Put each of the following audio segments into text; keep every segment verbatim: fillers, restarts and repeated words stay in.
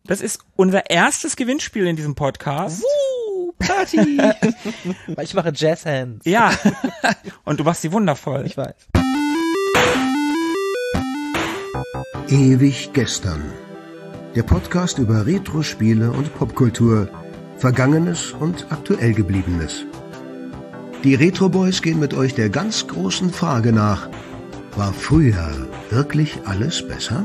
Das ist unser erstes Gewinnspiel in diesem Podcast. Woo, Party! Weil ich mache Jazzhands. Ja, und du machst sie wundervoll. Ich weiß. Ewig gestern. Der Podcast über Retro-Spiele und Popkultur, Vergangenes und aktuell Gebliebenes. Die Retro Boys gehen mit euch der ganz großen Frage nach: War früher wirklich alles besser?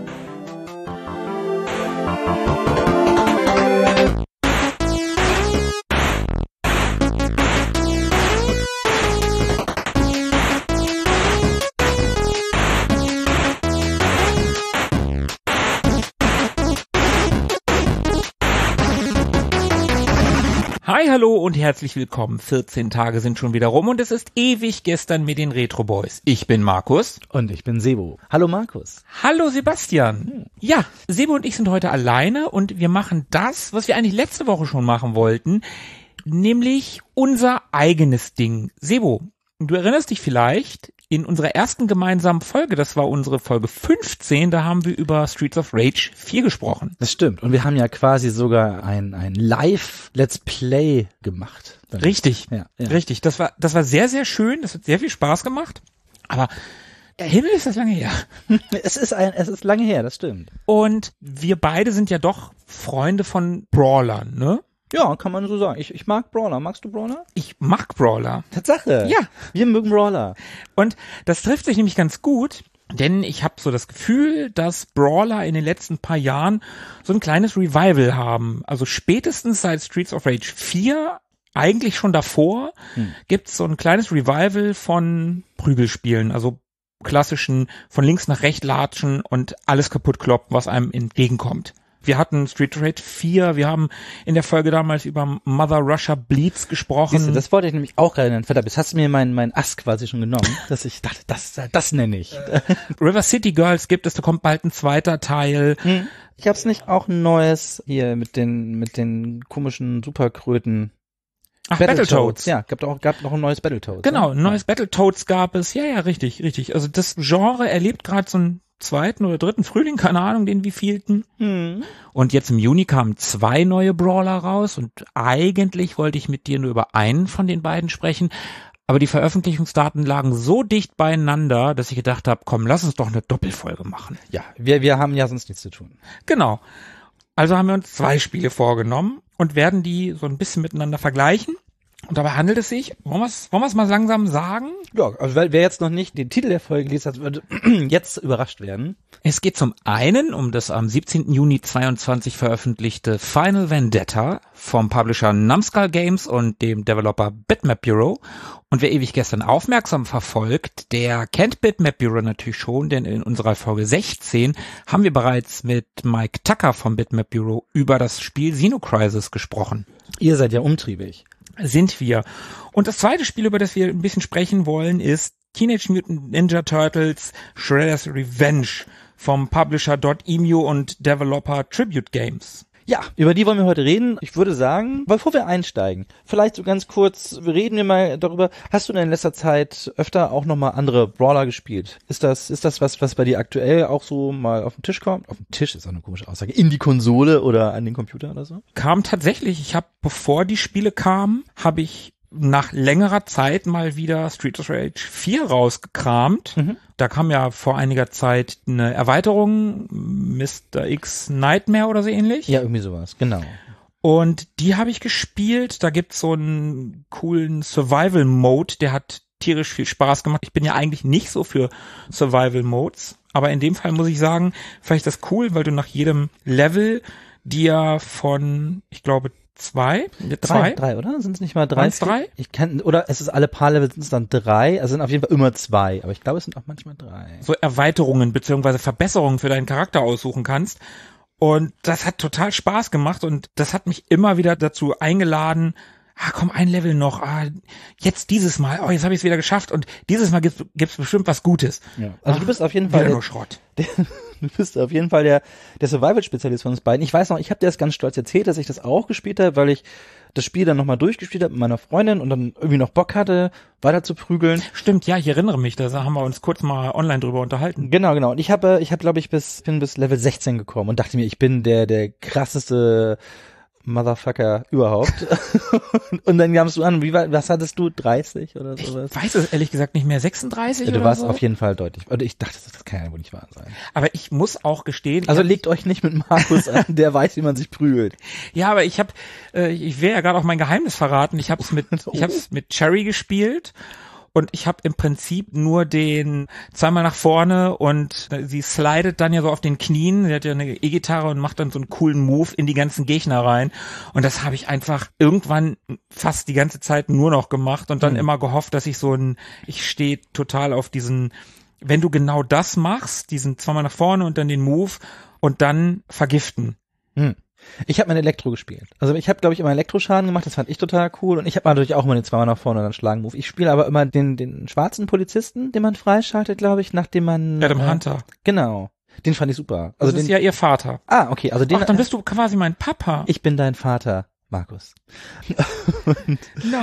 Hi, hallo und herzlich willkommen. vierzehn Tage sind schon wieder rum und es ist ewig gestern mit den Retro Boys. Ich bin Markus. Und ich bin Sebo. Hallo Markus. Hallo Sebastian. Ja, Sebo und ich sind heute alleine und wir machen das, was wir eigentlich letzte Woche schon machen wollten, nämlich unser eigenes Ding. Sebo, du erinnerst dich vielleicht, in unserer ersten gemeinsamen Folge, das war unsere Folge fünfzehn, da haben wir über Streets of Rage vier gesprochen. Das stimmt. Und wir haben ja quasi sogar ein, ein Live-Let's Play gemacht. Richtig, ja, ja. richtig. Das war, das war sehr, sehr schön. Das hat sehr viel Spaß gemacht. Aber der Himmel ist das lange her. Es ist ein, es ist lange her, das stimmt. Und wir beide sind ja doch Freunde von Brawlern, ne? Ja, kann man so sagen. Ich, ich mag Brawler. Magst du Brawler? Ich mag Brawler. Tatsache. Ja. Wir mögen Brawler. Und das trifft sich nämlich ganz gut, denn ich habe so das Gefühl, dass Brawler in den letzten paar Jahren so ein kleines Revival haben. Also spätestens seit Streets of Rage vier, eigentlich schon davor, hm. gibt's so ein kleines Revival von Prügelspielen, also klassischen von links nach rechts latschen und alles kaputt kloppen, was einem entgegenkommt. Wir hatten Street Rage vier, wir haben in der Folge damals über Mother Russia Bleeds gesprochen. Siehste, das wollte ich nämlich auch gerade nennen. Verdammt, jetzt hast du mir meinen mein Ast quasi schon genommen, dass ich dachte, das, das, das nenne ich. River City Girls gibt es, da kommt bald ein zweiter Teil. Hm. Ich hab's nicht auch ein neues hier mit den, mit den komischen Superkröten. Ach, Battletoads. Battletoads. Ja, gab auch, gab noch ein neues Battletoads. Genau, ein ne? neues Battletoads gab es. Ja, ja, richtig, richtig. Also das Genre erlebt gerade so einen zweiten oder dritten Frühling, keine Ahnung, den wievielten. Hm. Und jetzt im Juni kamen zwei neue Brawler raus und eigentlich wollte ich mit dir nur über einen von den beiden sprechen, aber die Veröffentlichungsdaten lagen so dicht beieinander, dass ich gedacht habe, komm, lass uns doch eine Doppelfolge machen. Ja, wir, wir haben ja sonst nichts zu tun. Genau. Also haben wir uns zwei Spiele vorgenommen und werden die so ein bisschen miteinander vergleichen. Und dabei handelt es sich, wollen wir es wollen wir es mal langsam sagen? Ja, also weil wer jetzt noch nicht den Titel der Folge gelesen hat, wird jetzt überrascht werden. Es geht zum einen um das am siebzehnten Juni zweiundzwanzig veröffentlichte Final Vendetta vom Publisher Numskull Games und dem Developer Bitmap Bureau. Und wer ewig gestern aufmerksam verfolgt, der kennt Bitmap Bureau natürlich schon, denn in unserer Folge sechzehn haben wir bereits mit Mike Tucker vom Bitmap Bureau über das Spiel Xenocrisis gesprochen. Ihr seid ja umtriebig. Sind wir. Und das zweite Spiel, über das wir ein bisschen sprechen wollen, ist Teenage Mutant Ninja Turtles Shredder's Revenge vom Publisher .emu und Developer Tribute Games. Ja, über die wollen wir heute reden. Ich würde sagen, bevor wir einsteigen, vielleicht so ganz kurz, reden wir mal darüber, hast du denn in letzter Zeit öfter auch nochmal andere Brawler gespielt? Ist das, ist das was, was bei dir aktuell auch so mal auf den Tisch kommt? Auf den Tisch ist auch eine komische Aussage. In die Konsole oder an den Computer oder so? Kam tatsächlich. Ich habe, bevor die Spiele kamen, habe ich nach längerer Zeit mal wieder Streets of Rage vier rausgekramt. Mhm. Da kam ja vor einiger Zeit eine Erweiterung, Mister X Nightmare oder so ähnlich. Ja, irgendwie sowas, genau. Und die habe ich gespielt. Da gibt's so einen coolen Survival-Mode, der hat tierisch viel Spaß gemacht. Ich bin ja eigentlich nicht so für Survival-Modes, aber in dem Fall muss ich sagen, vielleicht ist das cool, weil du nach jedem Level dir von, ich glaube, Zwei? Drei, zwei? drei, oder? Sind es nicht mal drei? Waren's drei? Ich kann, oder es ist alle paar Level sind es dann drei, also sind auf jeden Fall immer zwei, aber ich glaube, es sind auch manchmal drei. So Erweiterungen beziehungsweise Verbesserungen für deinen Charakter aussuchen kannst. Und das hat total Spaß gemacht und das hat mich immer wieder dazu eingeladen, ah, komm, ein Level noch, ah, jetzt dieses Mal, oh, jetzt habe ich es wieder geschafft und dieses Mal gibt's, gibt's bestimmt was Gutes. Ja. Also Ach, du bist auf jeden Fall nur Schrott. Der, Du bist auf jeden Fall der, der Survival-Spezialist von uns beiden. Ich weiß noch, ich habe dir das ganz stolz erzählt, dass ich das auch gespielt habe, weil ich das Spiel dann nochmal durchgespielt habe mit meiner Freundin und dann irgendwie noch Bock hatte, weiter zu prügeln. Stimmt, ja, ich erinnere mich, da haben wir uns kurz mal online drüber unterhalten. Genau, genau. Und ich habe, ich habe, glaube ich, bis bin bis Level sechzehn gekommen und dachte mir, ich bin der der krasseste Motherfucker überhaupt. Und dann kamst du an, wie war, was hattest du, dreißig oder sowas? Ich weiß es ehrlich gesagt nicht mehr, sechsunddreißig Ja, oder du warst so? auf jeden Fall deutlich. Und ich dachte, das kann ja wohl nicht wahr sein. Aber ich muss auch gestehen. Also hab, legt euch nicht mit Markus an, der weiß, wie man sich prügelt. Ja, aber ich habe, äh, ich will ja gerade auch mein Geheimnis verraten. Ich habe es mit, ich habe es mit Cherry gespielt. Und ich habe im Prinzip nur den zweimal nach vorne und sie slidet dann ja so auf den Knien. Sie hat ja eine E-Gitarre und macht dann so einen coolen Move in die ganzen Gegner rein. Und das habe ich einfach irgendwann fast die ganze Zeit nur noch gemacht und dann mhm. immer gehofft, dass ich so ein, ich stehe total auf diesen, wenn du genau das machst, diesen zweimal nach vorne und dann den Move und dann vergiften. Mhm. Ich habe mein Elektro gespielt. Also ich habe, glaube ich, immer Elektroschaden gemacht, das fand ich total cool. Und ich habe natürlich auch immer den zweimal nach vorne und dann Schlagen-Move. Ich spiele aber immer den den schwarzen Polizisten, den man freischaltet, glaube ich, nachdem man... Ja, dem äh, Hunter. Genau. Den fand ich super. Also das den, ist ja ihr Vater. Ah, okay. Also den, Ach, dann bist du quasi mein Papa. Ich bin dein Vater, Markus. Und,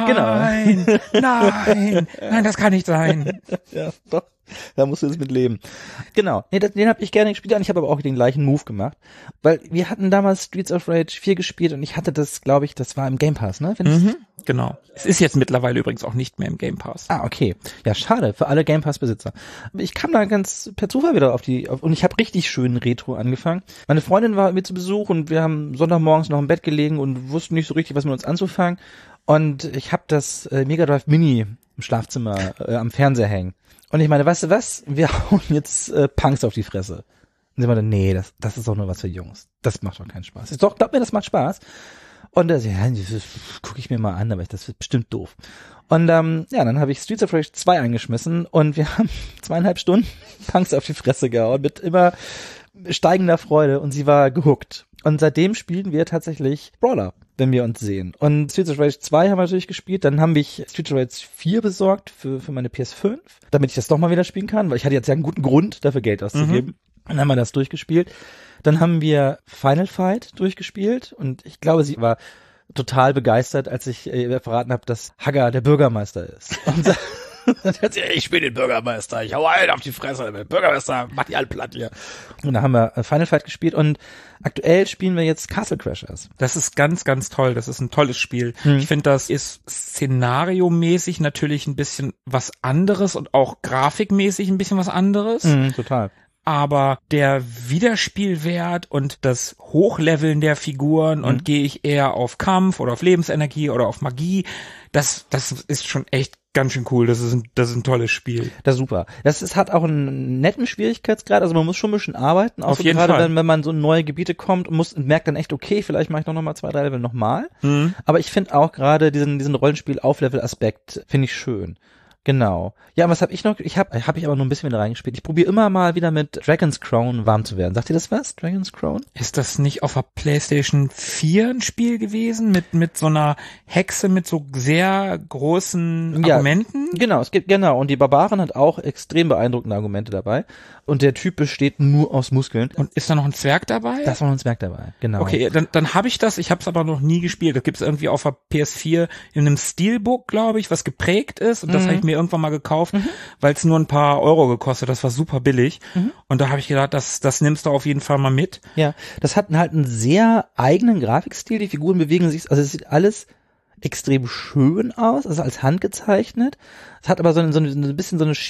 nein, genau. nein, nein, das kann nicht sein. Ja, doch. Da musst du jetzt mit leben. Genau. Nee, das, den habe ich gerne gespielt und ich habe aber auch den gleichen Move gemacht. Weil wir hatten damals Streets of Rage vier gespielt und ich hatte das, glaube ich, das war im Game Pass, ne? Mhm, genau. Es ist jetzt mittlerweile übrigens auch nicht mehr im Game Pass. Ah, okay. Ja, schade für alle Game Pass Besitzer. Ich kam da ganz per Zufall wieder auf die, auf, und ich habe richtig schön Retro angefangen. Meine Freundin war mit zu Besuch und wir haben Sonntagmorgens noch im Bett gelegen und wussten nicht so richtig, was mit uns anzufangen. Und ich habe das äh, Mega Drive Mini im Schlafzimmer äh, am Fernseher hängen. Und ich meine, weißt du was? Wir hauen jetzt äh, Punks auf die Fresse. Und sie meinte, nee, das, das ist doch nur was für Jungs. Das macht doch keinen Spaß. Ich doch, glaub mir, das macht Spaß. Und das, ja, das gucke ich mir mal an, aber das wird bestimmt doof. Und ähm, ja, dann habe ich Streets of Rage zwei eingeschmissen und wir haben zweieinhalb Stunden Punks auf die Fresse gehauen mit immer steigender Freude und sie war gehuckt. Und seitdem spielen wir tatsächlich Brawler, wenn wir uns sehen. Und Streets of Rage zwei haben wir natürlich gespielt. Dann haben wir Streets of Rage vier besorgt für für meine P S fünf, damit ich das doch mal wieder spielen kann, weil ich hatte jetzt ja einen guten Grund, dafür Geld auszugeben. Mhm. Dann haben wir das durchgespielt. Dann haben wir Final Fight durchgespielt und ich glaube, sie war total begeistert, als ich äh, verraten habe, dass Haggar der Bürgermeister ist. Und dann hat sie, ich bin den Bürgermeister, ich hau allen auf die Fresse, der Bürgermeister macht die alle platt hier. Und da haben wir Final Fight gespielt und aktuell spielen wir jetzt Castle Crashers. Das ist ganz, ganz toll, das ist ein tolles Spiel. Hm. Ich finde, das ist szenariomäßig natürlich ein bisschen was anderes und auch grafikmäßig ein bisschen was anderes. Hm, total. Aber der Wiederspielwert und das Hochleveln der Figuren mhm. und gehe ich eher auf Kampf oder auf Lebensenergie oder auf Magie, das das ist schon echt ganz schön cool. Das ist ein, das ist ein tolles Spiel. Das ist super. Das ist, hat auch einen netten Schwierigkeitsgrad, also man muss schon ein bisschen arbeiten. Auch auf so jeden gerade Fall. Wenn, wenn man so in neue Gebiete kommt und muss und merkt dann echt, okay, vielleicht mache ich doch noch mal zwei, drei Level nochmal. Mhm. Aber ich finde auch gerade diesen diesen Rollenspiel-Auflevel-Aspekt finde ich schön. Genau. Ja, was habe ich noch? Ich habe hab ich aber nur ein bisschen wieder reingespielt. Ich probiere immer mal wieder mit Dragon's Crown warm zu werden. Sagt ihr das was? Dragon's Crown? Ist das nicht auf der PlayStation vier ein Spiel gewesen mit mit so einer Hexe mit so sehr großen ja, Argumenten? Genau, es gibt genau und die Barbaren hat auch extrem beeindruckende Argumente dabei und der Typ besteht nur aus Muskeln. Und ist da noch ein Zwerg dabei? Da ist noch ein Zwerg dabei. Genau. Okay, dann dann habe ich das, ich habe es aber noch nie gespielt. Das gibt es irgendwie auf der P S vier in einem Steelbook, glaube ich, was geprägt ist und das mhm. habe ich mir irgendwann mal gekauft, mhm. weil es nur ein paar Euro gekostet, das war super billig mhm. und da habe ich gedacht, das das nimmst du auf jeden Fall mal mit. Ja, das hat halt einen sehr eigenen Grafikstil, die Figuren bewegen sich, also es sieht alles extrem schön aus, also als handgezeichnet, es hat aber so ein, so ein bisschen so eine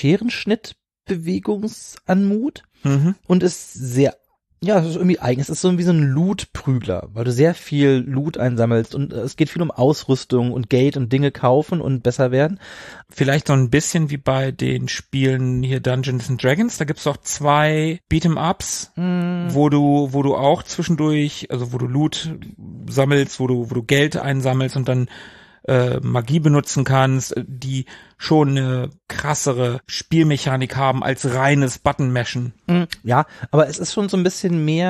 Scherenschnittbewegungsanmut mhm. und ist sehr ja, es ist irgendwie eigen. Es ist so wie so ein Loot-Prügler, weil du sehr viel Loot einsammelst und es geht viel um Ausrüstung und Geld und Dinge kaufen und besser werden. Vielleicht so ein bisschen wie bei den Spielen hier Dungeons and Dragons. Da gibt's auch zwei Beat'em-Ups, mm. wo du, wo du auch zwischendurch, also wo du Loot sammelst, wo du, wo du Geld einsammelst und dann äh, Magie benutzen kannst, die schon eine krassere Spielmechanik haben als reines Button-Mashen. Ja, aber es ist schon so ein bisschen mehr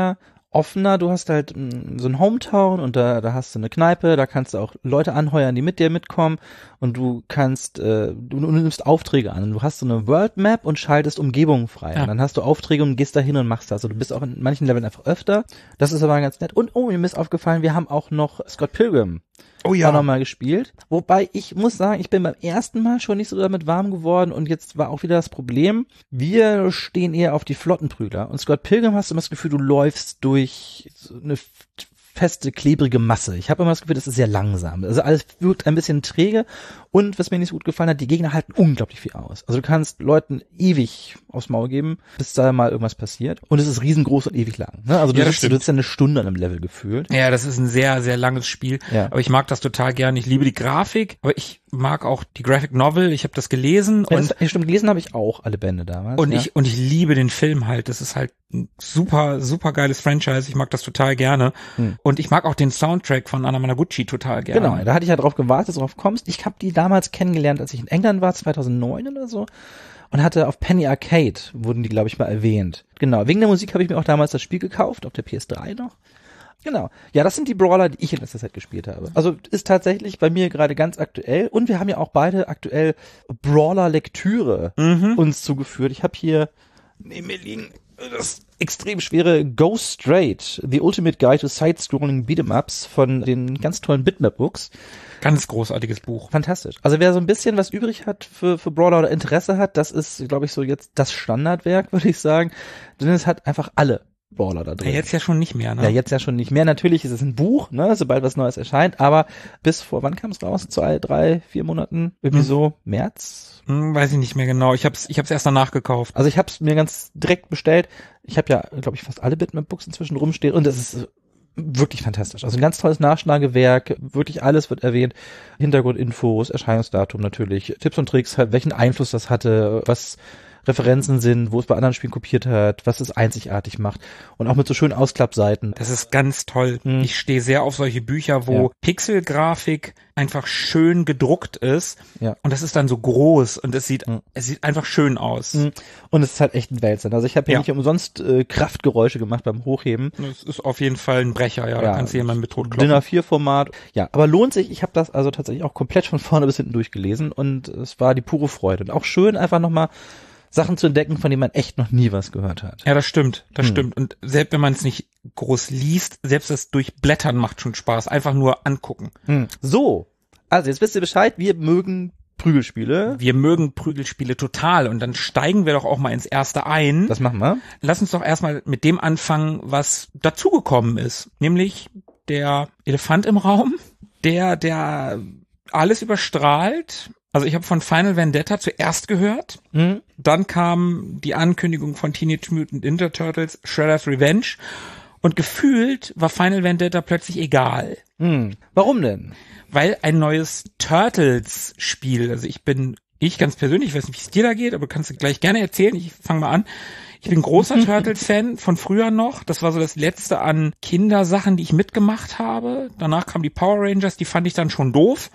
offener. Du hast halt mh, so ein Hometown und da, da hast du eine Kneipe, da kannst du auch Leute anheuern, die mit dir mitkommen und du kannst, äh, du, du nimmst Aufträge an. Du hast so eine World Map und schaltest Umgebungen frei. Ja. Und dann hast du Aufträge und gehst da hin und machst das. Also du bist auch in manchen Leveln einfach öfter. Das ist aber ganz nett. Und oh, mir ist aufgefallen, wir haben auch noch Scott Pilgrim. Oh ja. Auch nochmal gespielt. Wobei ich muss sagen, ich bin beim ersten Mal schon nicht so damit warm geworden und jetzt war auch wieder das Problem, wir stehen eher auf die Flottenprügler und Scott Pilgrim hast du immer das Gefühl, du läufst durch so eine feste, klebrige Masse. Ich habe immer das Gefühl, das ist sehr langsam. Also alles wirkt ein bisschen träge und was mir nicht so gut gefallen hat, die Gegner halten unglaublich viel aus. Also du kannst Leuten ewig aufs Maul geben, bis da mal irgendwas passiert und es ist riesengroß und ewig lang. Ne? Also du, ja, sitzt, du sitzt eine Stunde an einem Level gefühlt. Ja, das ist ein sehr, sehr langes Spiel, ja. Aber ich mag das total gern. Ich liebe die Grafik, aber ich mag auch die Graphic Novel. Ich habe das gelesen. Ja, und das, ja, stimmt, gelesen habe ich auch alle Bände damals. Und ja. ich und ich liebe den Film halt. Das ist halt ein super, super geiles Franchise. Ich mag das total gerne. Hm. Und ich mag auch den Soundtrack von Anna Managuchi total gerne. Genau, da hatte ich ja drauf gewartet, dass du drauf kommst. Ich habe die damals kennengelernt, als ich in England war, zweitausendneun oder so. Und hatte auf Penny Arcade, wurden die, glaube ich, mal erwähnt. Genau, wegen der Musik habe ich mir auch damals das Spiel gekauft, auf der P S drei noch. Genau. Ja, das sind die Brawler, die ich in letzter Zeit gespielt habe. Also ist tatsächlich bei mir gerade ganz aktuell. Und wir haben ja auch beide aktuell Brawler-Lektüre mhm. uns zugeführt. Ich habe hier neben mir liegen das extrem schwere Go Straight, The Ultimate Guide to Side-Scrolling Beat'em-Ups von den ganz tollen Bitmap-Books. Ganz großartiges Buch. Fantastisch. Also wer so ein bisschen was übrig hat für, für Brawler oder Interesse hat, das ist, glaube ich, so jetzt das Standardwerk, würde ich sagen. Denn es hat einfach alle Brawler da drin. Ja, jetzt ja schon nicht mehr, ne? Ja, jetzt ja schon nicht mehr. Natürlich ist es ein Buch, ne, sobald was Neues erscheint, aber bis vor, wann kam es raus? Zwei, drei, vier Monaten? Irgendwie hm. so März? Hm, weiß ich nicht mehr genau. Ich hab's, ich hab's erst danach gekauft. Also ich hab's mir ganz direkt bestellt. Ich habe ja, glaube ich, fast alle Bitmap-Books inzwischen rumstehen und das ist wirklich fantastisch. Also ein ganz tolles Nachschlagewerk, wirklich alles wird erwähnt. Hintergrundinfos, Erscheinungsdatum natürlich, Tipps und Tricks, halt, welchen Einfluss das hatte, was Referenzen sind, wo es bei anderen Spielen kopiert hat, was es einzigartig macht und auch mit so schönen Ausklappseiten. Das ist ganz toll. Hm. Ich stehe sehr auf solche Bücher, wo ja. Pixelgrafik einfach schön gedruckt ist ja. und das ist dann so groß und es sieht hm. es sieht einfach schön aus. Hm. Und es ist halt echt ein Wälzer. Also ich habe hier ja. nicht umsonst äh, Kraftgeräusche gemacht beim Hochheben. Das ist auf jeden Fall ein Brecher, ja. ja. Da kannst du jemanden mit tot kloppen. D I N A vier Format. Ja, aber lohnt sich. Ich habe das also tatsächlich auch komplett von vorne bis hinten durchgelesen und es war die pure Freude. Und auch schön einfach nochmal Sachen zu entdecken, von denen man echt noch nie was gehört hat. Ja, das stimmt, das hm. stimmt. Und selbst wenn man es nicht groß liest, selbst das Durchblättern macht schon Spaß. Einfach nur angucken. Hm. So, also jetzt wisst ihr Bescheid, wir mögen Prügelspiele. Wir mögen Prügelspiele total. Und dann steigen wir doch auch mal ins Erste ein. Das machen wir. Lass uns doch erstmal mit dem anfangen, was dazugekommen ist. Nämlich der Elefant im Raum, der, der alles überstrahlt. Also ich habe von Final Vendetta zuerst gehört, mhm. dann kam die Ankündigung von Teenage Mutant Ninja Turtles, Shredder's Revenge und gefühlt war Final Vendetta plötzlich egal. Mhm. Warum denn? Weil ein neues Turtles-Spiel, also ich bin, ich ganz persönlich, ich weiß nicht, wie es dir da geht, aber du kannst gleich gerne erzählen, ich fange mal an. Ich bin großer Turtles-Fan von früher noch. Das war so das letzte an Kindersachen, die ich mitgemacht habe. Danach kamen die Power Rangers, die fand ich dann schon doof.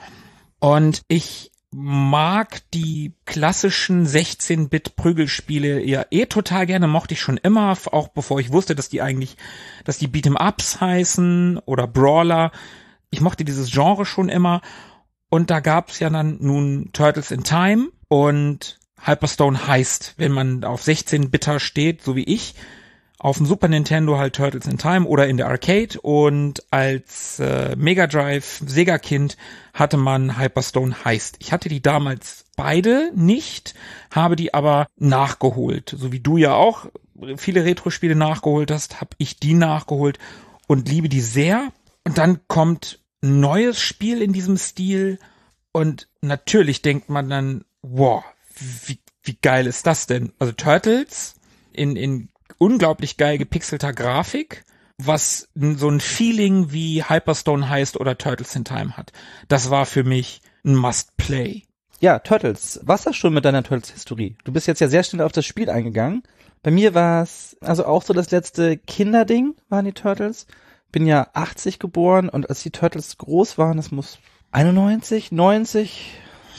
Und ich mag die klassischen sechzehn-Bit-Prügelspiele ja eh total gerne, mochte ich schon immer, auch bevor ich wusste, dass die eigentlich, dass die Beat'em-Ups heißen oder Brawler. Ich mochte dieses Genre schon immer und da gab's ja dann nun Turtles in Time und Hyperstone heißt, wenn man auf sechzehn-Bitter steht, so wie ich, auf dem Super Nintendo halt Turtles in Time oder in der Arcade und als äh, Mega Drive Sega-Kind hatte man Hyperstone Heist. Ich hatte die damals beide nicht, habe die aber nachgeholt. So wie du ja auch viele Retro-Spiele nachgeholt hast, habe ich die nachgeholt und liebe die sehr. Und dann kommt ein neues Spiel in diesem Stil und natürlich denkt man dann, wow, wie, wie geil ist das denn? Also Turtles in, in unglaublich geil gepixelter Grafik, was so ein Feeling wie Hyperstone heißt oder Turtles in Time hat. Das war für mich ein Must-Play. Ja, Turtles. Was das schon mit deiner Turtles-Historie? Du bist jetzt ja sehr schnell auf das Spiel eingegangen. Bei mir war es also auch so das letzte Kinderding, waren die Turtles. Bin ja achtzig geboren und als die Turtles groß waren, das muss einundneunzig, neunzig,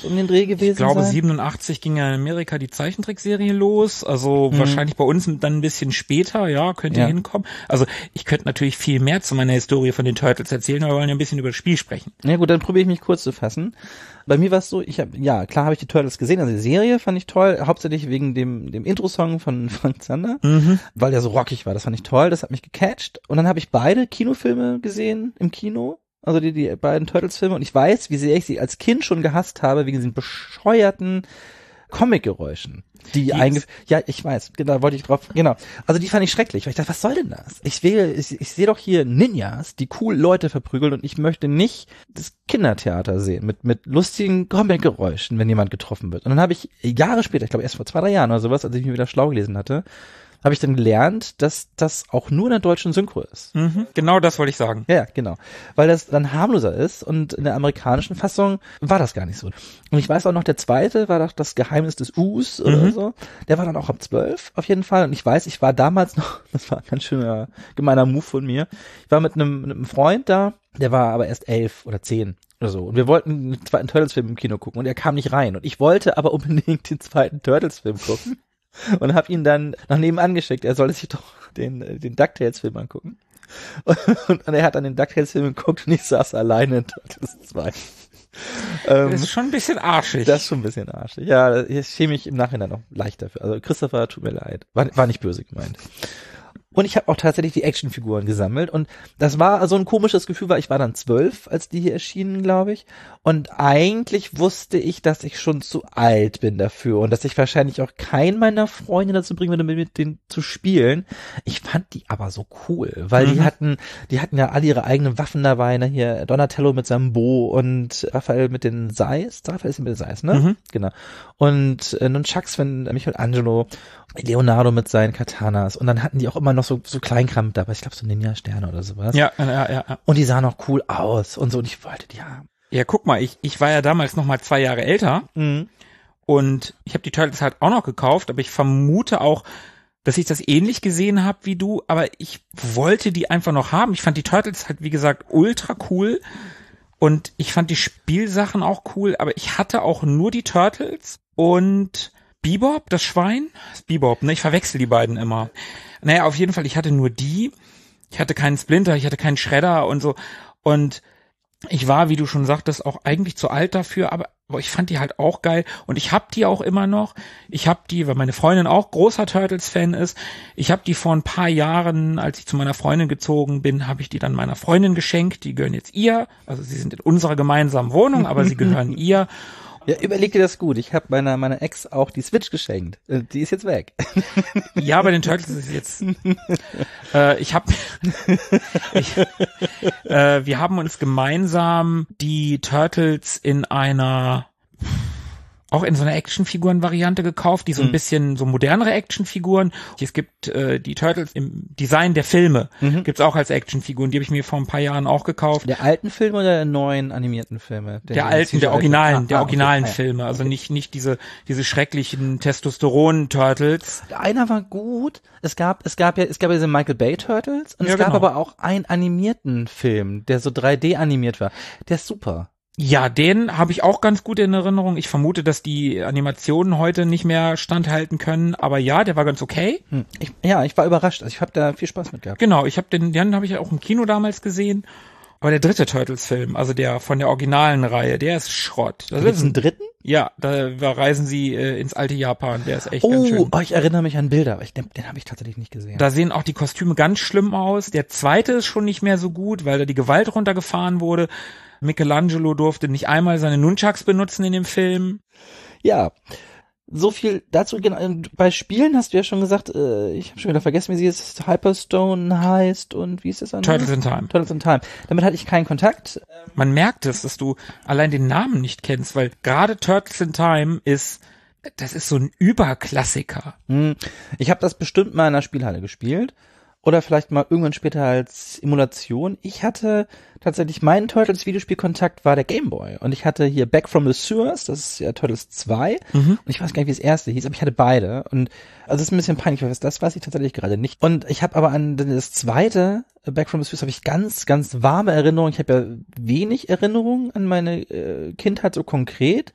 muss um den Dreh gewesen sein. Ich glaube, sein. siebenundachtzig ging ja in Amerika die Zeichentrickserie los, also mhm. wahrscheinlich bei uns dann ein bisschen später, ja, könnte ja. hinkommen. Also ich könnte natürlich viel mehr zu meiner Historie von den Turtles erzählen, aber wir wollen ja ein bisschen über das Spiel sprechen. Ja gut, dann probiere ich mich kurz zu fassen. Bei mir war es so, ich habe, ja, klar habe ich die Turtles gesehen, also die Serie fand ich toll, hauptsächlich wegen dem dem Intro-Song von Frank Zander, mhm. weil der so rockig war, das fand ich toll, das hat mich gecatcht. Und dann habe ich beide Kinofilme gesehen im Kino, also die die beiden Turtles-Filme, und ich weiß, wie sehr ich sie als Kind schon gehasst habe, wegen diesen bescheuerten Comic-Geräuschen. Die, die einge... Ja, ich weiß, genau, wollte ich drauf, genau. Also die fand ich schrecklich, weil ich dachte, was soll denn das? Ich will, ich, ich sehe doch hier Ninjas, die cool Leute verprügeln, und ich möchte nicht das Kindertheater sehen, mit, mit lustigen Comic-Geräuschen, wenn jemand getroffen wird. Und dann habe ich Jahre später, ich glaube erst vor zwei, drei Jahren oder sowas, als ich mich wieder schlau gelesen hatte, habe ich dann gelernt, dass das auch nur in der deutschen Synchro ist. Mhm, genau das wollte ich sagen. Ja, genau. Weil das dann harmloser ist, und in der amerikanischen Fassung war das gar nicht so. Und ich weiß auch noch, der zweite war doch das Geheimnis des Us oder mhm. so. Der war dann auch ab zwölf auf jeden Fall. Und ich weiß, ich war damals noch, das war ein ganz schöner, gemeiner Move von mir. Ich war mit einem, mit einem Freund da, der war aber erst elf oder zehn. Oder so. Und wir wollten einen zweiten Turtles-Film im Kino gucken, und er kam nicht rein. Und ich wollte aber unbedingt den zweiten Turtles-Film gucken. Und habe ihn dann nach nebenan geschickt, er sollte sich doch den den DuckTales-Film angucken. Und, und er hat dann den DuckTales-Film geguckt, und ich saß alleine in Turtles zwei. Das ist schon ein bisschen arschig. Das ist schon ein bisschen arschig. Ja, ich schäme mich im Nachhinein noch leicht dafür. Also Christopher, tut mir leid. War, war nicht böse gemeint. Und ich habe auch tatsächlich die Actionfiguren gesammelt, und das war so ein komisches Gefühl, weil ich war dann zwölf, als die hier erschienen, glaube ich, und eigentlich wusste ich, dass ich schon zu alt bin dafür und dass ich wahrscheinlich auch keinen meiner Freunde dazu bringen würde, mit denen zu spielen. Ich fand die aber so cool, weil mhm. die hatten, die hatten ja alle ihre eigenen Waffen dabei, ne, hier Donatello mit seinem Bo und Raphael mit den Seis, Raphael ist mit den Seis, ne? Mhm. Genau. Und äh, Nunchucks von Michelangelo, Leonardo mit seinen Katanas, und dann hatten die auch immer noch so so Kleinkram dabei, ich glaube so Ninja-Sterne oder sowas. Ja, ja, ja, ja. Und die sahen auch cool aus und so, und ich wollte die haben. Ja, guck mal, ich ich war ja damals noch mal zwei Jahre älter, mhm. und ich habe die Turtles halt auch noch gekauft, aber ich vermute auch, dass ich das ähnlich gesehen habe wie du, aber ich wollte die einfach noch haben. Ich fand die Turtles halt, wie gesagt, ultra cool, und ich fand die Spielsachen auch cool, aber ich hatte auch nur die Turtles und Bebop, das Schwein, das ist Bebop, ne? Ich verwechsel die beiden immer. Naja, auf jeden Fall, ich hatte nur die. Ich hatte keinen Splinter, ich hatte keinen Shredder und so. Und ich war, wie du schon sagtest, auch eigentlich zu alt dafür, aber, aber ich fand die halt auch geil. Und ich hab die auch immer noch. Ich hab die, weil meine Freundin auch großer Turtles-Fan ist. Ich hab die vor ein paar Jahren, als ich zu meiner Freundin gezogen bin, habe ich die dann meiner Freundin geschenkt. Die gehören jetzt ihr. Also sie sind in unserer gemeinsamen Wohnung, aber sie gehören ihr. Ja, überleg dir das gut. Ich habe meiner meiner Ex auch die Switch geschenkt. Die ist jetzt weg. Ja, bei den Turtles ist es jetzt. äh, ich habe, äh, wir haben uns gemeinsam die Turtles in einer, auch in so einer Actionfiguren-Variante gekauft, die so ein mhm. bisschen so modernere Actionfiguren. Es gibt äh, die Turtles im Design der Filme, mhm. gibt's auch als Actionfiguren. Die habe ich mir vor ein paar Jahren auch gekauft. Der alten Filme oder der neuen animierten Filme? Der, der alten, der originalen, ah, der originalen okay. Filme. Also okay. nicht nicht diese diese schrecklichen Testosteron-Turtles. Einer war gut. Es gab es gab ja es gab ja diese Michael Bay Turtles, und ja, es gab genau. aber auch einen animierten Film, der so drei D animiert war. Der ist super. Ja, den habe ich auch ganz gut in Erinnerung. Ich vermute, dass die Animationen heute nicht mehr standhalten können, aber ja, der war ganz okay. Hm. Ich, ja, ich war überrascht. Also ich habe da viel Spaß mit gehabt. Genau, ich habe den, den habe ich auch im Kino damals gesehen. Aber der dritte Turtles-Film, also der von der originalen Reihe, der ist Schrott. Das ist ein dritten? Ja, da reisen sie äh, ins alte Japan. Der ist echt oh, ganz schön. Oh, ich erinnere mich an Bilder, aber ich, den, den habe ich tatsächlich nicht gesehen. Da sehen auch die Kostüme ganz schlimm aus. Der zweite ist schon nicht mehr so gut, weil da die Gewalt runtergefahren wurde. Michelangelo durfte nicht einmal seine Nunchucks benutzen in dem Film. Ja, so viel dazu. Bei Spielen hast du ja schon gesagt, äh, ich habe schon wieder vergessen, wie sie jetzt Hyperstone heißt und wie ist das andere? Turtles in Time. Turtles in Time. Damit hatte ich keinen Kontakt. Man merkt es, dass du allein den Namen nicht kennst, weil gerade Turtles in Time ist, das ist so ein Überklassiker. Ich habe das bestimmt mal in einer Spielhalle gespielt. Oder vielleicht mal irgendwann später als Emulation. Ich hatte tatsächlich, mein Turtles-Videospielkontakt war der Gameboy. Und ich hatte hier Back from the Sewers, das ist ja Turtles zwei. Mhm. Und ich weiß gar nicht, wie das erste hieß, aber ich hatte beide. Und also es ist ein bisschen peinlich, weil das weiß ich tatsächlich gerade nicht. Und ich habe aber an das zweite, Back from the Sewers, habe ich ganz, ganz warme Erinnerungen. Ich habe ja wenig Erinnerungen an meine äh, Kindheit so konkret.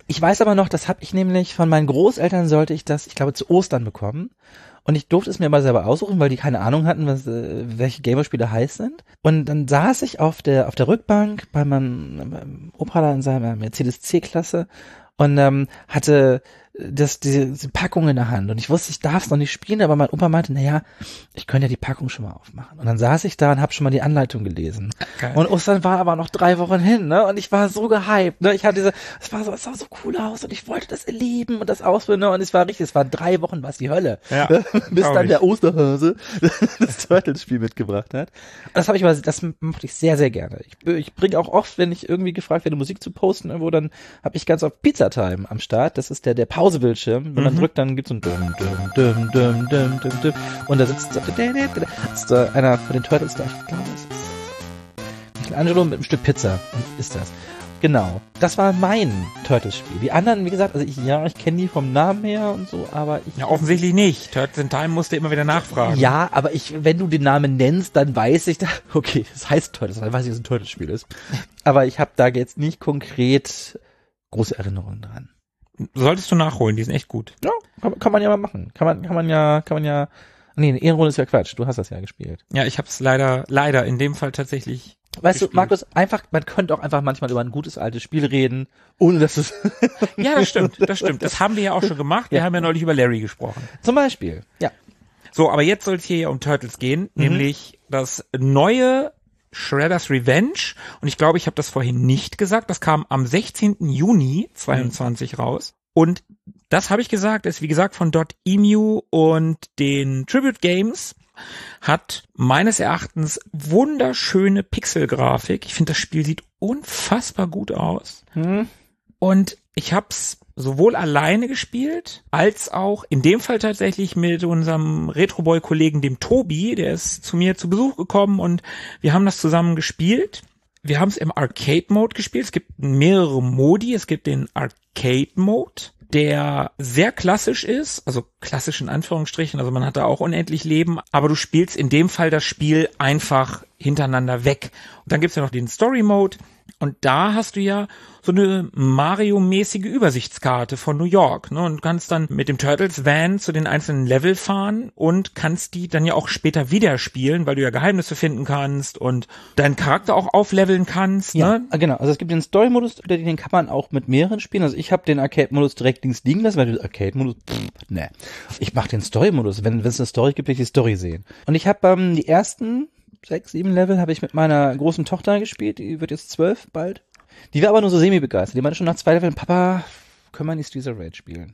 Ich weiß aber noch, das habe ich nämlich von meinen Großeltern, sollte ich das, ich glaube, zu Ostern bekommen. Und ich durfte es mir mal selber aussuchen, weil die keine Ahnung hatten, was, äh, welche Gamerspiele heiß sind. Und dann saß ich auf der auf der Rückbank bei meinem, meinem Opa da in seiner Mercedes C-Klasse und ähm, hatte das, diese, diese Packung in der Hand. Und ich wusste, ich darf es noch nicht spielen, aber mein Opa meinte, naja, ich könnte ja die Packung schon mal aufmachen. Und dann saß ich da und habe schon mal die Anleitung gelesen. Geil. Und Ostern war aber noch drei Wochen hin, ne? Und ich war so gehypt, ne? Ich hatte diese, es war so, es sah so cool aus und ich wollte das erleben und das ausprobieren, ne? Und es war richtig, es war drei Wochen, war es die Hölle. Ja, bis dann ich. der Osterhase das Turtles-Spiel mitgebracht hat. Und das habe ich aber, das mochte ich sehr, sehr gerne. Ich, ich bringe auch oft, wenn ich irgendwie gefragt werde, Musik zu posten irgendwo, dann habe ich ganz oft Pizza Time am Start. Das ist der, der Pause Bildschirm, wenn man mhm. drückt, dann gibt's so ein dum, dum, dum, dum, dum, dum, dum. Und da sitzt, sitzt da einer von den Turtles da, ich glaube, es ist Michelangelo mit einem Stück Pizza, ist das. Genau. Das war mein Turtles-Spiel. Die anderen, wie gesagt, also ich, ja, ich kenne die vom Namen her und so, aber ich... Ja, offensichtlich nicht. Turtles in Time musste immer wieder nachfragen. Ja, aber ich, wenn du den Namen nennst, dann weiß ich, da, okay, das heißt Turtles, dann weiß ich, dass es ein Turtles-Spiel ist. Aber ich habe da jetzt nicht konkret große Erinnerungen dran. Solltest du nachholen, die sind echt gut. Ja, kann, kann man ja mal machen. Kann man, kann man ja, kann man ja. Nee, eine Ehrenrunde ist ja Quatsch. Du hast das ja gespielt. Ja, ich habe es leider, leider in dem Fall tatsächlich. Weißt gespielt. Du, Markus, einfach, man könnte auch einfach manchmal über ein gutes altes Spiel reden, ohne dass es. Ja, das stimmt, das stimmt. Das haben wir ja auch schon gemacht. Wir ja. haben ja neulich über Larry gesprochen. Zum Beispiel, ja. So, aber jetzt soll es hier ja um Turtles gehen, mhm. nämlich das neue Shredder's Revenge, und ich glaube, ich habe das vorhin nicht gesagt, das kam am sechzehnten Juni zweiundzwanzig mhm. raus, und das habe ich gesagt, ist wie gesagt von .emu und den Tribute Games, hat meines Erachtens wunderschöne Pixelgrafik. Ich finde, das Spiel sieht unfassbar gut aus. Mhm. Und ich hab's sowohl alleine gespielt, als auch in dem Fall tatsächlich mit unserem Retroboy-Kollegen, dem Tobi, der ist zu mir zu Besuch gekommen und wir haben das zusammen gespielt. Wir haben es im Arcade-Mode gespielt. Es gibt mehrere Modi. Es gibt den Arcade-Mode, der sehr klassisch ist, also klassisch in Anführungsstrichen, also man hat da auch unendlich Leben, aber du spielst in dem Fall das Spiel einfach hintereinander weg. Und dann gibt's ja noch den Story-Mode, und da hast du ja so eine Mario-mäßige Übersichtskarte von New York, ne? Und du kannst dann mit dem Turtles-Van zu den einzelnen Level fahren und kannst die dann ja auch später wieder spielen, weil du ja Geheimnisse finden kannst und deinen Charakter auch aufleveln kannst. Ja, ne? Genau. Also es gibt den Story-Modus, den kann man auch mit mehreren spielen. Also ich habe den Arcade-Modus direkt links liegen lassen, weil der Arcade-Modus, pff, ne. Ich mache den Story-Modus. Wenn es eine Story gibt, will ich die Story sehen. Und ich habe ähm, die ersten sechs, sieben Level habe ich mit meiner großen Tochter gespielt, die wird jetzt zwölf bald. Die war aber nur so semi-begeistert. Die meinte schon nach zwei Leveln, Papa, können wir nicht Streets of Rage spielen?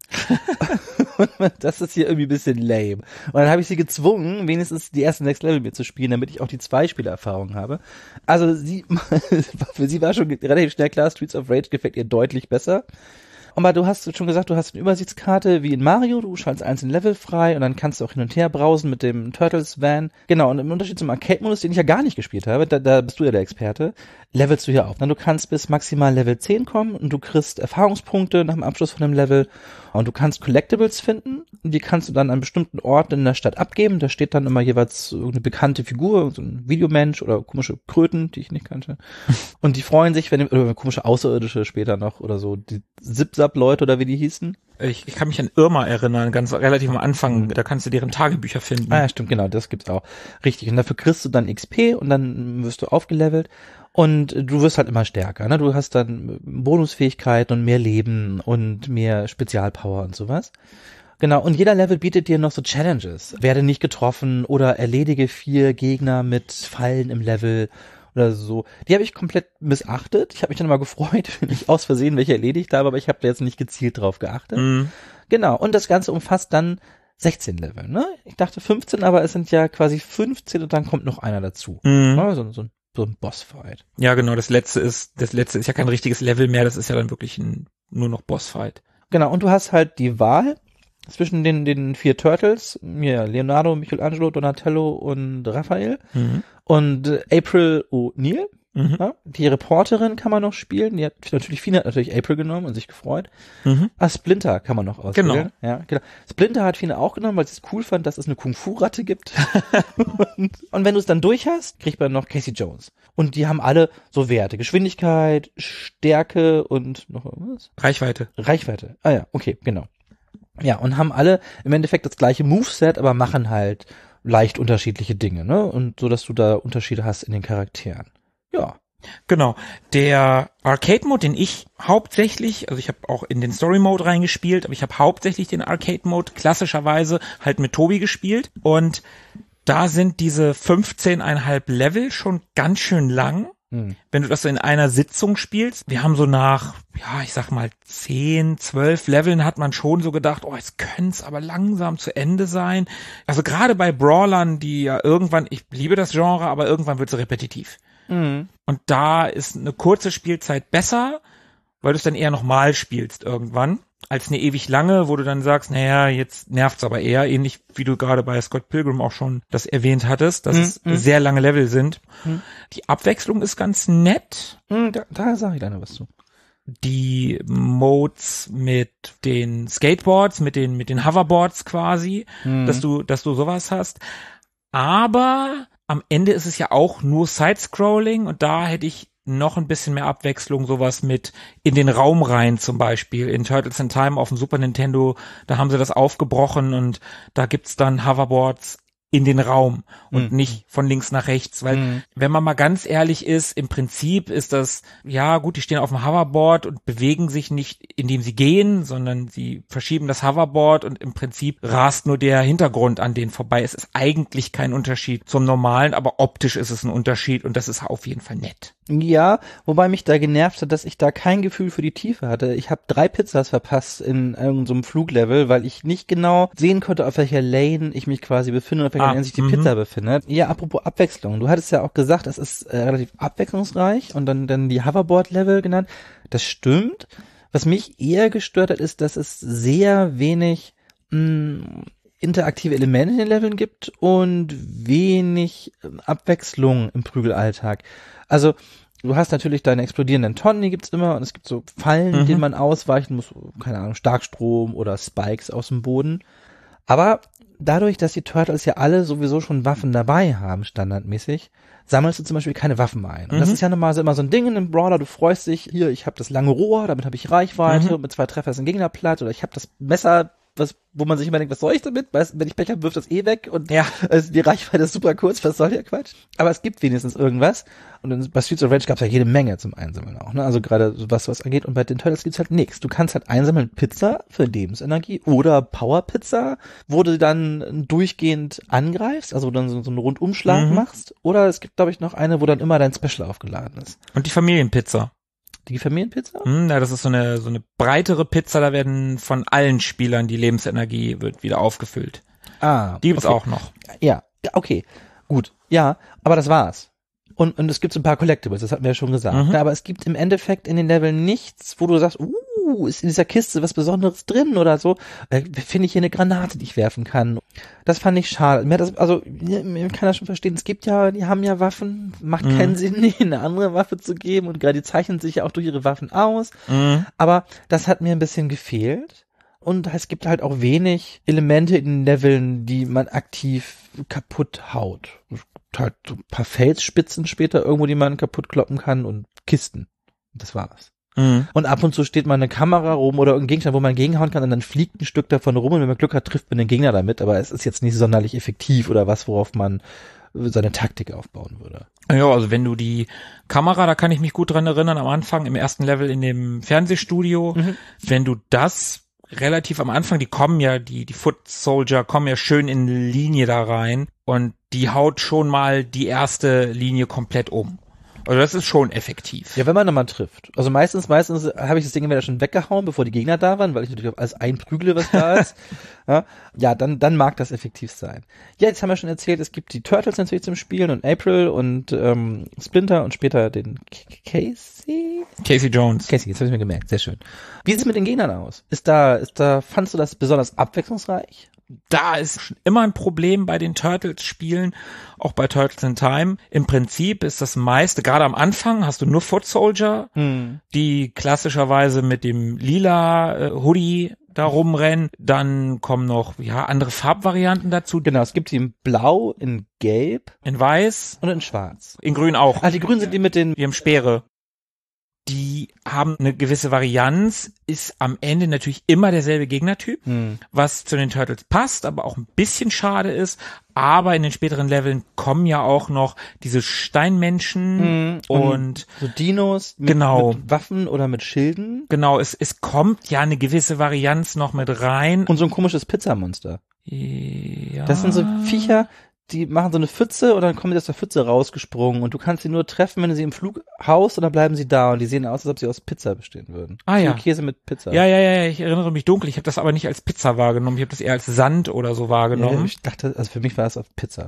Das ist hier irgendwie ein bisschen lame. Und dann habe ich sie gezwungen, wenigstens die ersten sechs Level mir zu spielen, damit ich auch die Zwei-Spieler-Erfahrung habe. Also sie, für sie war schon relativ schnell klar, Streets of Rage gefällt ihr deutlich besser. Aber du hast schon gesagt, du hast eine Übersichtskarte wie in Mario, du schaltest einzelne Level frei und dann kannst du auch hin und her brausen mit dem Turtles-Van. Genau, und im Unterschied zum Arcade-Modus, den ich ja gar nicht gespielt habe, da, da bist du ja der Experte, levelst du hier auf. Du kannst bis maximal Level zehn kommen und du kriegst Erfahrungspunkte nach dem Abschluss von dem Level und du kannst Collectibles finden und die kannst du dann an bestimmten Orten in der Stadt abgeben. Da steht dann immer jeweils eine bekannte Figur, so ein Videomensch oder komische Kröten, die ich nicht kannte. Und die freuen sich, wenn oder komische Außerirdische später noch oder so, die Zip-Zap-Leute oder wie die hießen. Ich, ich kann mich an Irma erinnern, ganz relativ am Anfang, da kannst du deren Tagebücher finden. Ah ja, stimmt, genau, das gibt's auch. Richtig, und dafür kriegst du dann X P und dann wirst du aufgelevelt und du wirst halt immer stärker, ne? Du hast dann Bonusfähigkeiten und mehr Leben und mehr Spezialpower und sowas. Genau, und jeder Level bietet dir noch so Challenges. Werde nicht getroffen oder erledige vier Gegner mit Fallen im Level oder so. Die habe ich komplett missachtet. Ich habe mich dann immer gefreut, wenn ich aus Versehen welche erledigt habe, aber ich habe da jetzt nicht gezielt drauf geachtet. Mm. Genau, und das Ganze umfasst dann sechzehn Level, ne? Ich dachte fünfzehn, aber es sind ja quasi fünfzehn und dann kommt noch einer dazu. Mm. Ja, so, so, so ein Bossfight. Ja, genau, das letzte ist, das letzte ist ja kein richtiges Level mehr, das ist ja dann wirklich ein, nur noch Bossfight. Genau, und du hast halt die Wahl zwischen den, den vier Turtles, ja, Leonardo, Michelangelo, Donatello und Raphael. Mhm. Und April O'Neil, Mhm. Ja, die Reporterin kann man noch spielen. Die hat natürlich, Fine hat natürlich April genommen und sich gefreut. Mhm. Ah, Splinter kann man noch auswählen. Genau. Ja, genau. Splinter hat Fine auch genommen, weil sie es cool fand, dass es eine Kung-Fu-Ratte gibt. und, und wenn du es dann durch hast, kriegt man noch Casey Jones. Und die haben alle so Werte. Geschwindigkeit, Stärke und noch was? Reichweite. Reichweite. Ah ja, okay, genau. Ja, und haben alle im Endeffekt das gleiche Moveset, aber machen halt leicht unterschiedliche Dinge, ne? Und so, dass du da Unterschiede hast in den Charakteren. Ja. Genau. Der Arcade-Mode, den ich hauptsächlich, also ich habe auch in den Story-Mode reingespielt, aber ich habe hauptsächlich den Arcade-Mode klassischerweise halt mit Tobi gespielt. Und da sind diese fünfzehn Komma fünf Level schon ganz schön lang. Hm. Wenn du das so in einer Sitzung spielst. Wir haben so nach, ja, ich sag mal zehn, zwölf Leveln hat man schon so gedacht, oh, jetzt könnte es aber langsam zu Ende sein. Also gerade bei Brawlern, die ja irgendwann, ich liebe das Genre, aber irgendwann wird es repetitiv. Mhm. Und da ist eine kurze Spielzeit besser, weil du es dann eher nochmal spielst irgendwann, als eine ewig lange, wo du dann sagst, naja, jetzt nervt's aber eher, ähnlich wie du gerade bei Scott Pilgrim auch schon das erwähnt hattest, dass mhm. es mhm. sehr lange Level sind. Mhm. Die Abwechslung ist ganz nett. Mhm, da da sage ich da noch was zu. Die Modes mit den Skateboards, mit den mit den Hoverboards quasi, mhm. dass du dass du sowas hast. Aber am Ende ist es ja auch nur Side-Scrolling und da hätte ich noch ein bisschen mehr Abwechslung, sowas mit in den Raum rein zum Beispiel. In Turtles in Time auf dem Super Nintendo, da haben sie das aufgebrochen und da gibt's dann Hoverboards in den Raum und mhm. nicht von links nach rechts, weil mhm. wenn man mal ganz ehrlich ist, im Prinzip ist das, ja gut, die stehen auf dem Hoverboard und bewegen sich nicht, indem sie gehen, sondern sie verschieben das Hoverboard und im Prinzip rast nur der Hintergrund an denen vorbei. Es ist eigentlich kein Unterschied zum normalen, aber optisch ist es ein Unterschied und das ist auf jeden Fall nett. Ja, wobei mich da genervt hat, dass ich da kein Gefühl für die Tiefe hatte. Ich habe drei Pizzas verpasst in irgendeinem Fluglevel, weil ich nicht genau sehen konnte, auf welcher Lane ich mich quasi befinde, auf welcher ah, Lane sich die m-hmm. Pizza befindet. Ja, apropos Abwechslung. Du hattest ja auch gesagt, es ist äh, relativ abwechslungsreich und dann, dann die Hoverboard-Level genannt. Das stimmt. Was mich eher gestört hat, ist, dass es sehr wenig mh, interaktive Elemente in den Leveln gibt und wenig äh, Abwechslung im Prügelalltag. Also du hast natürlich deine explodierenden Tonnen, die gibt's immer und es gibt so Fallen, mhm. denen man ausweichen muss, keine Ahnung, Starkstrom oder Spikes aus dem Boden. Aber dadurch, dass die Turtles ja alle sowieso schon Waffen dabei haben, standardmäßig, sammelst du zum Beispiel keine Waffen ein. Und mhm. das ist ja normalerweise immer so ein Ding in einem Brawler, du freust dich, hier, ich habe das lange Rohr, damit habe ich Reichweite, mhm. und mit zwei Treffer ist ein Gegner platt, oder ich habe das Messer, was, wo man sich immer denkt, was soll ich damit? Weißt, wenn ich Pech habe, wirft das eh weg und ja. also die Reichweite ist super kurz, was soll der Quatsch? Aber es gibt wenigstens irgendwas. Und bei Streets of Rage gab es ja jede Menge zum Einsammeln auch, ne? Also gerade was was angeht. Und bei den Turtles gibt's halt nichts. Du kannst halt einsammeln Pizza für Lebensenergie oder Powerpizza, wo du dann durchgehend angreifst, also wo du dann so, so einen Rundumschlag mhm. machst. Oder es gibt, glaube ich, noch eine, wo dann immer dein Special aufgeladen ist. Und die Familienpizza. Die Familienpizza? Hm, ja, das ist so eine so eine breitere Pizza, da werden von allen Spielern die Lebensenergie wird wieder aufgefüllt. Ah. Die gibt's okay. auch noch. Ja, okay. Gut. Ja, aber das war's. Und, und es gibt so ein paar Collectibles, das hatten wir ja schon gesagt. Mhm. Ja, aber es gibt im Endeffekt in den Leveln nichts, wo du sagst, uh, ist in dieser Kiste was Besonderes drin oder so. Äh, finde ich hier eine Granate, die ich werfen kann. Das fand ich schade. Mir hat das, also, man kann das schon verstehen. Es gibt ja, die haben ja Waffen. Macht mhm. keinen Sinn, ihnen eine andere Waffe zu geben. Und gerade die zeichnen sich ja auch durch ihre Waffen aus. Mhm. Aber das hat mir ein bisschen gefehlt. Und es gibt halt auch wenig Elemente in den Leveln, die man aktiv kaputt haut. Halt so ein paar Felsspitzen später irgendwo, die man kaputt kloppen kann und Kisten. Das war's. Mhm. Und ab und zu steht mal eine Kamera rum oder ein Gegenstand, wo man gegenhauen kann und dann fliegt ein Stück davon rum und wenn man Glück hat, trifft man den Gegner damit, aber es ist jetzt nicht sonderlich effektiv oder was, worauf man seine Taktik aufbauen würde. Ja, also wenn du die Kamera, da kann ich mich gut dran erinnern, am Anfang im ersten Level in dem Fernsehstudio, mhm. wenn du das relativ am Anfang, die kommen ja, die die Foot Soldier kommen ja schön in Linie da rein und die haut schon mal die erste Linie komplett um. Also das ist schon effektiv. Ja, wenn man nochmal trifft. Also meistens, meistens habe ich das Ding entweder schon weggehauen, bevor die Gegner da waren, weil ich natürlich alles einprügle, was da ist. Ja, ja, dann dann mag das effektiv sein. Ja, jetzt haben wir schon erzählt, es gibt die Turtles natürlich zum Spielen und April und ähm, Splinter und später den Casey? Casey Jones. Casey, jetzt habe ich mir gemerkt, sehr schön. Wie sieht es mit den Gegnern aus? Ist da, ist da, fandst du das besonders abwechslungsreich? da ist schon immer ein Problem bei den Turtles-Spielen, auch bei Turtles in Time. Im Prinzip ist das meiste, gerade am Anfang hast du nur Foot Soldier, hm. die klassischerweise mit dem lila äh, Hoodie da rumrennen. Dann kommen noch ja andere Farbvarianten dazu. Genau, es gibt die in Blau, in Gelb, in Weiß und in Schwarz. In Grün auch. Ah, die Grünen sind die mit den... Die haben Speere. Die haben eine gewisse Varianz, ist am Ende natürlich immer derselbe Gegnertyp, hm. was zu den Turtles passt, aber auch ein bisschen schade ist. Aber in den späteren Leveln kommen ja auch noch diese Steinmenschen hm. und, und so Dinos mit, genau. mit Waffen oder mit Schilden. Genau, es, es kommt ja eine gewisse Varianz noch mit rein. Und so ein komisches Pizzamonster. Ja. Das sind so Viecher, die machen so eine Pfütze und dann kommen die aus der Pfütze rausgesprungen und du kannst sie nur treffen, wenn du sie im Flug haust und dann bleiben sie da und die sehen aus, als ob sie aus Pizza bestehen würden. Ah ja. Käse mit Pizza. Ja, ja, ja, ich erinnere mich dunkel. Ich habe das aber nicht als Pizza wahrgenommen. Ich habe das eher als Sand oder so wahrgenommen. Ja, ich dachte, also für mich war es auf Pizza.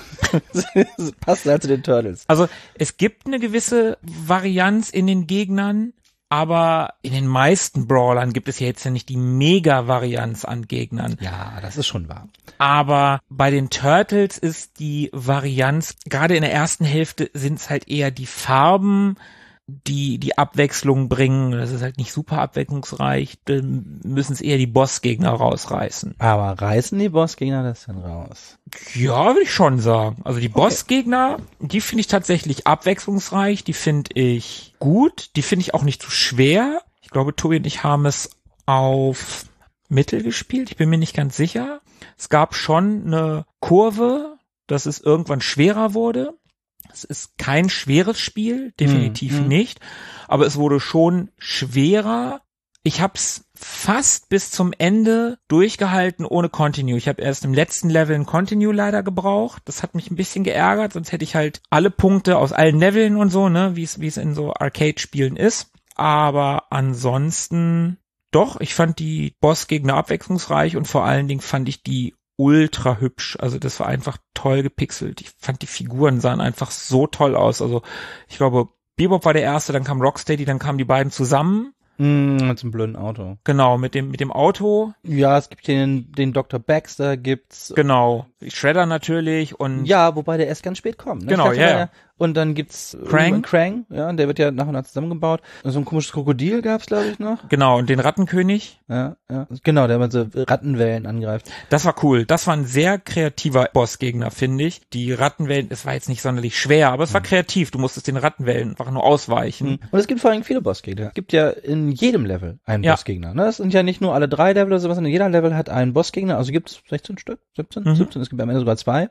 Das passt halt zu den Turtles. Also es gibt eine gewisse Varianz in den Gegnern, aber in den meisten Brawlern gibt es ja jetzt ja nicht die Mega-Varianz an Gegnern. Ja, das ist schon wahr. Aber bei den Turtles ist die Varianz, gerade in der ersten Hälfte sind es halt eher die Farben, die die Abwechslung bringen. Das ist halt nicht super abwechslungsreich. Dann müssen es eher die Bossgegner rausreißen. Aber reißen die Bossgegner das denn raus? Ja, würde ich schon sagen. Also die Bossgegner, okay. die finde ich tatsächlich abwechslungsreich. Die finde ich gut. Die finde ich auch nicht zu schwer. Ich glaube, Tobi und ich haben es auf Mittel gespielt. Ich bin mir nicht ganz sicher. Es gab schon eine Kurve, dass es irgendwann schwerer wurde. Es ist kein schweres Spiel, definitiv hm, hm. nicht, aber es wurde schon schwerer. Ich hab's fast bis zum Ende durchgehalten ohne Continue. Ich habe erst im letzten Level ein Continue leider gebraucht. Das hat mich ein bisschen geärgert, sonst hätte ich halt alle Punkte aus allen Leveln und so, ne, wie es wie es in so Arcade-Spielen ist. Aber ansonsten doch, ich fand die Bossgegner abwechslungsreich und vor allen Dingen fand ich die ultra hübsch, also das war einfach toll gepixelt. Ich fand die Figuren sahen einfach so toll aus. Also ich glaube, Bebop war der erste, dann kam Rocksteady, dann kamen die beiden zusammen. Mm, mit so einem blöden Auto. Genau, mit dem mit dem Auto. Ja, es gibt den den Doktor Baxter gibt's. Genau, Shredder natürlich und ja, wobei der erst ganz spät kommt. Ne? Genau, dachte, ja, ja. Und dann gibt's Krang. Krang, ja, der wird ja nach und nach zusammengebaut. So ein komisches Krokodil gab's, glaube ich, noch. Genau, und den Rattenkönig. Ja, ja. Genau, der mit so Rattenwellen angreift. Das war cool. Das war ein sehr kreativer Bossgegner, finde ich. Die Rattenwellen, es war jetzt nicht sonderlich schwer, aber es war kreativ. Du musstest den Rattenwellen einfach nur ausweichen. Und es gibt vor allem viele Bossgegner. Es gibt ja in jedem Level einen ja. Bossgegner. Ne? Das sind ja nicht nur alle drei Level oder sowas, sondern jeder Level hat einen Bossgegner. Also gibt es sechzehn Stück, siebzehn, mhm. siebzehn, es gibt am Ende sogar zwei.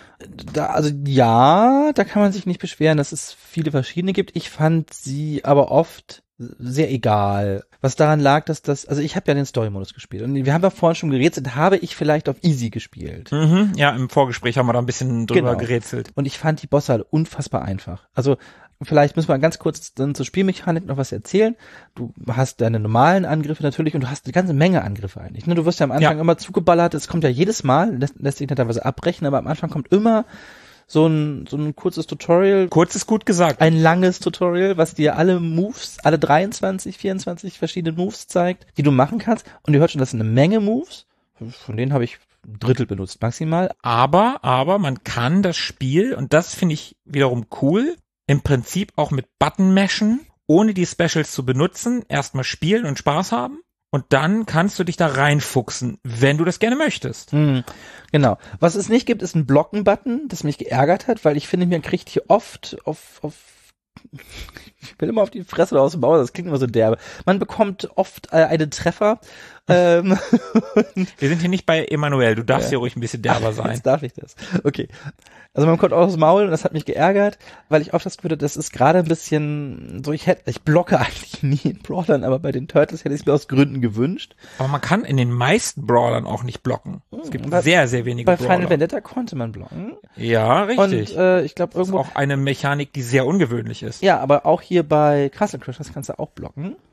Da, also ja, da kann man sich nicht beschweren, dass es viele verschiedene gibt. Ich fand sie aber oft sehr egal. Was daran lag, dass das, also ich habe ja den Story-Modus gespielt und wir haben ja vorhin schon gerätselt, habe ich vielleicht auf Easy gespielt. Mhm, ja, im Vorgespräch haben wir da ein bisschen drüber genau. gerätselt. Und ich fand die Bosse halt unfassbar einfach. Also vielleicht müssen wir ganz kurz dann zur Spielmechanik noch was erzählen. Du hast deine normalen Angriffe natürlich und du hast eine ganze Menge Angriffe eigentlich. Du wirst ja am Anfang ja. immer zugeballert, es kommt ja jedes Mal, lässt, lässt sich nicht teilweise abbrechen, aber am Anfang kommt immer so ein so ein kurzes Tutorial. Kurz ist gut gesagt. Ein langes Tutorial, was dir alle Moves, alle dreiundzwanzig, vierundzwanzig verschiedene Moves zeigt, die du machen kannst. Und ihr hört schon, das sind eine Menge Moves. Von denen habe ich ein Drittel benutzt maximal. Aber, aber man kann das Spiel, und das finde ich wiederum cool, im Prinzip auch mit Button mashen, ohne die Specials zu benutzen, erstmal spielen und Spaß haben. Und dann kannst du dich da reinfuchsen, wenn du das gerne möchtest. Hm, genau. Was es nicht gibt, ist ein Blocken-Button, das mich geärgert hat, weil ich finde, man kriegt hier oft auf, auf ich will immer auf die Fresse oder aus dem Maul, das klingt immer so derbe. Man bekommt oft äh, einen Treffer. ähm, Wir sind hier nicht bei Emanuel, du darfst ja. hier ruhig ein bisschen derber sein. Jetzt darf ich das. Okay. Also man kommt aus dem Maul und das hat mich geärgert, weil ich oft das Gefühl hatte, das ist gerade ein bisschen so, ich hätte, ich blocke eigentlich nie in Brawlern, aber bei den Turtles hätte ich es mir aus Gründen gewünscht. Aber man kann in den meisten Brawlern auch nicht blocken. Es gibt bei, sehr, sehr wenige bei Brawler. Bei Final Vendetta konnte man blocken. Ja, richtig. Und äh, ich glaube irgendwo... Das ist auch eine Mechanik, die sehr ungewöhnlich ist. Ja, aber auch hier bei Castle Crashers kannst du auch blocken.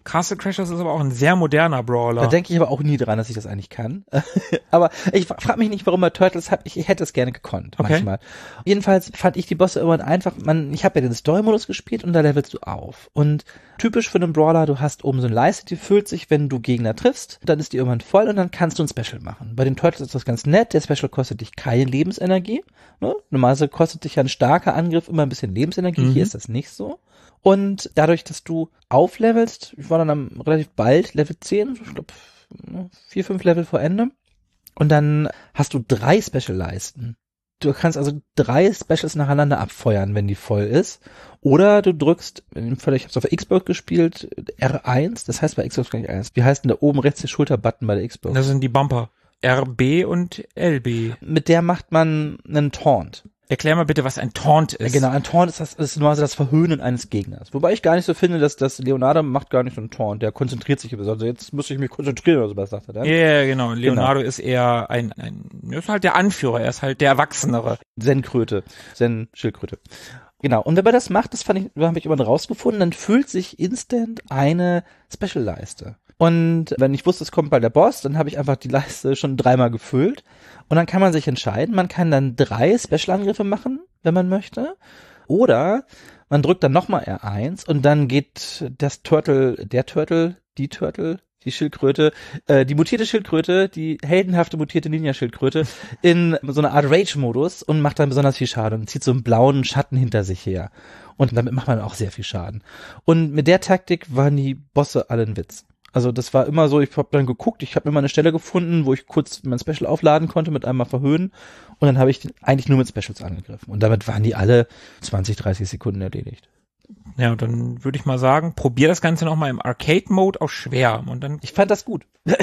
Castle Crashers ist aber auch ein sehr moderner Brawler. Da denke ich aber auch nie dran, dass ich das eigentlich kann. Aber ich frage mich nicht, warum bei Turtles hab ich, ich hätte es gerne gekonnt, okay. manchmal. Jedenfalls fand ich die Bosse immer einfach, man, ich habe ja den Story-Modus gespielt und da levelst du auf. Und typisch für einen Brawler, du hast oben so eine Leiste, die füllt sich, wenn du Gegner triffst, dann ist die irgendwann voll und dann kannst du ein Special machen. Bei den Turtles ist das ganz nett, der Special kostet dich keine Lebensenergie. Ne? Normalerweise kostet dich ja ein starker Angriff immer ein bisschen Lebensenergie, mhm. hier ist das nicht so. Und dadurch, dass du auflevelst, ich war dann am, relativ bald Level zehn, ich glaube vier, fünf Level vor Ende. Und dann hast du drei Special-Leisten. Du kannst also drei Specials nacheinander abfeuern, wenn die voll ist. Oder du drückst, in dem Fall, ich habe es auf der Xbox gespielt, R eins, das heißt bei Xbox gar nicht eins. Wie heißt denn da oben rechts der Schulterbutton bei der Xbox? Das sind die Bumper. R B und L B. Mit der macht man einen Taunt. Erklär mal bitte, was ein Taunt ist. Ja, genau, ein Taunt ist das, ist normalerweise das Verhöhnen eines Gegners. Wobei ich gar nicht so finde, dass das Leonardo macht gar nicht so einen Taunt. Der konzentriert sich über, also jetzt muss ich mich konzentrieren oder sowas, sagt er dann. Ja, yeah, genau. Leonardo genau. ist eher ein, ein, er ist halt der Anführer, er ist halt der Erwachsenere. Zen-Kröte, Zen-Schildkröte. Genau, und wenn man das macht, das fand ich, habe ich immer rausgefunden, dann füllt sich instant eine Special-Leiste. Und wenn ich wusste, es kommt bald der Boss, dann habe ich einfach die Leiste schon dreimal gefüllt. Und dann kann man sich entscheiden, man kann dann drei Special-Angriffe machen, wenn man möchte. Oder man drückt dann nochmal R eins und dann geht das Turtle, der Turtle, die Turtle, die Schildkröte, äh, die mutierte Schildkröte, die heldenhafte mutierte Ninja-Schildkröte in so einer Art Rage-Modus und macht dann besonders viel Schaden und zieht so einen blauen Schatten hinter sich her. Und damit macht man auch sehr viel Schaden. Und mit der Taktik waren die Bosse alle ein Witz. Also das war immer so, ich habe dann geguckt, ich habe immer eine Stelle gefunden, wo ich kurz mein Special aufladen konnte, mit einmal verhöhen und dann habe ich den eigentlich nur mit Specials angegriffen und damit waren die alle zwanzig, dreißig Sekunden erledigt. Ja, und dann würde ich mal sagen, probier das Ganze nochmal im Arcade-Mode auf schwer und dann. Ich fand das gut.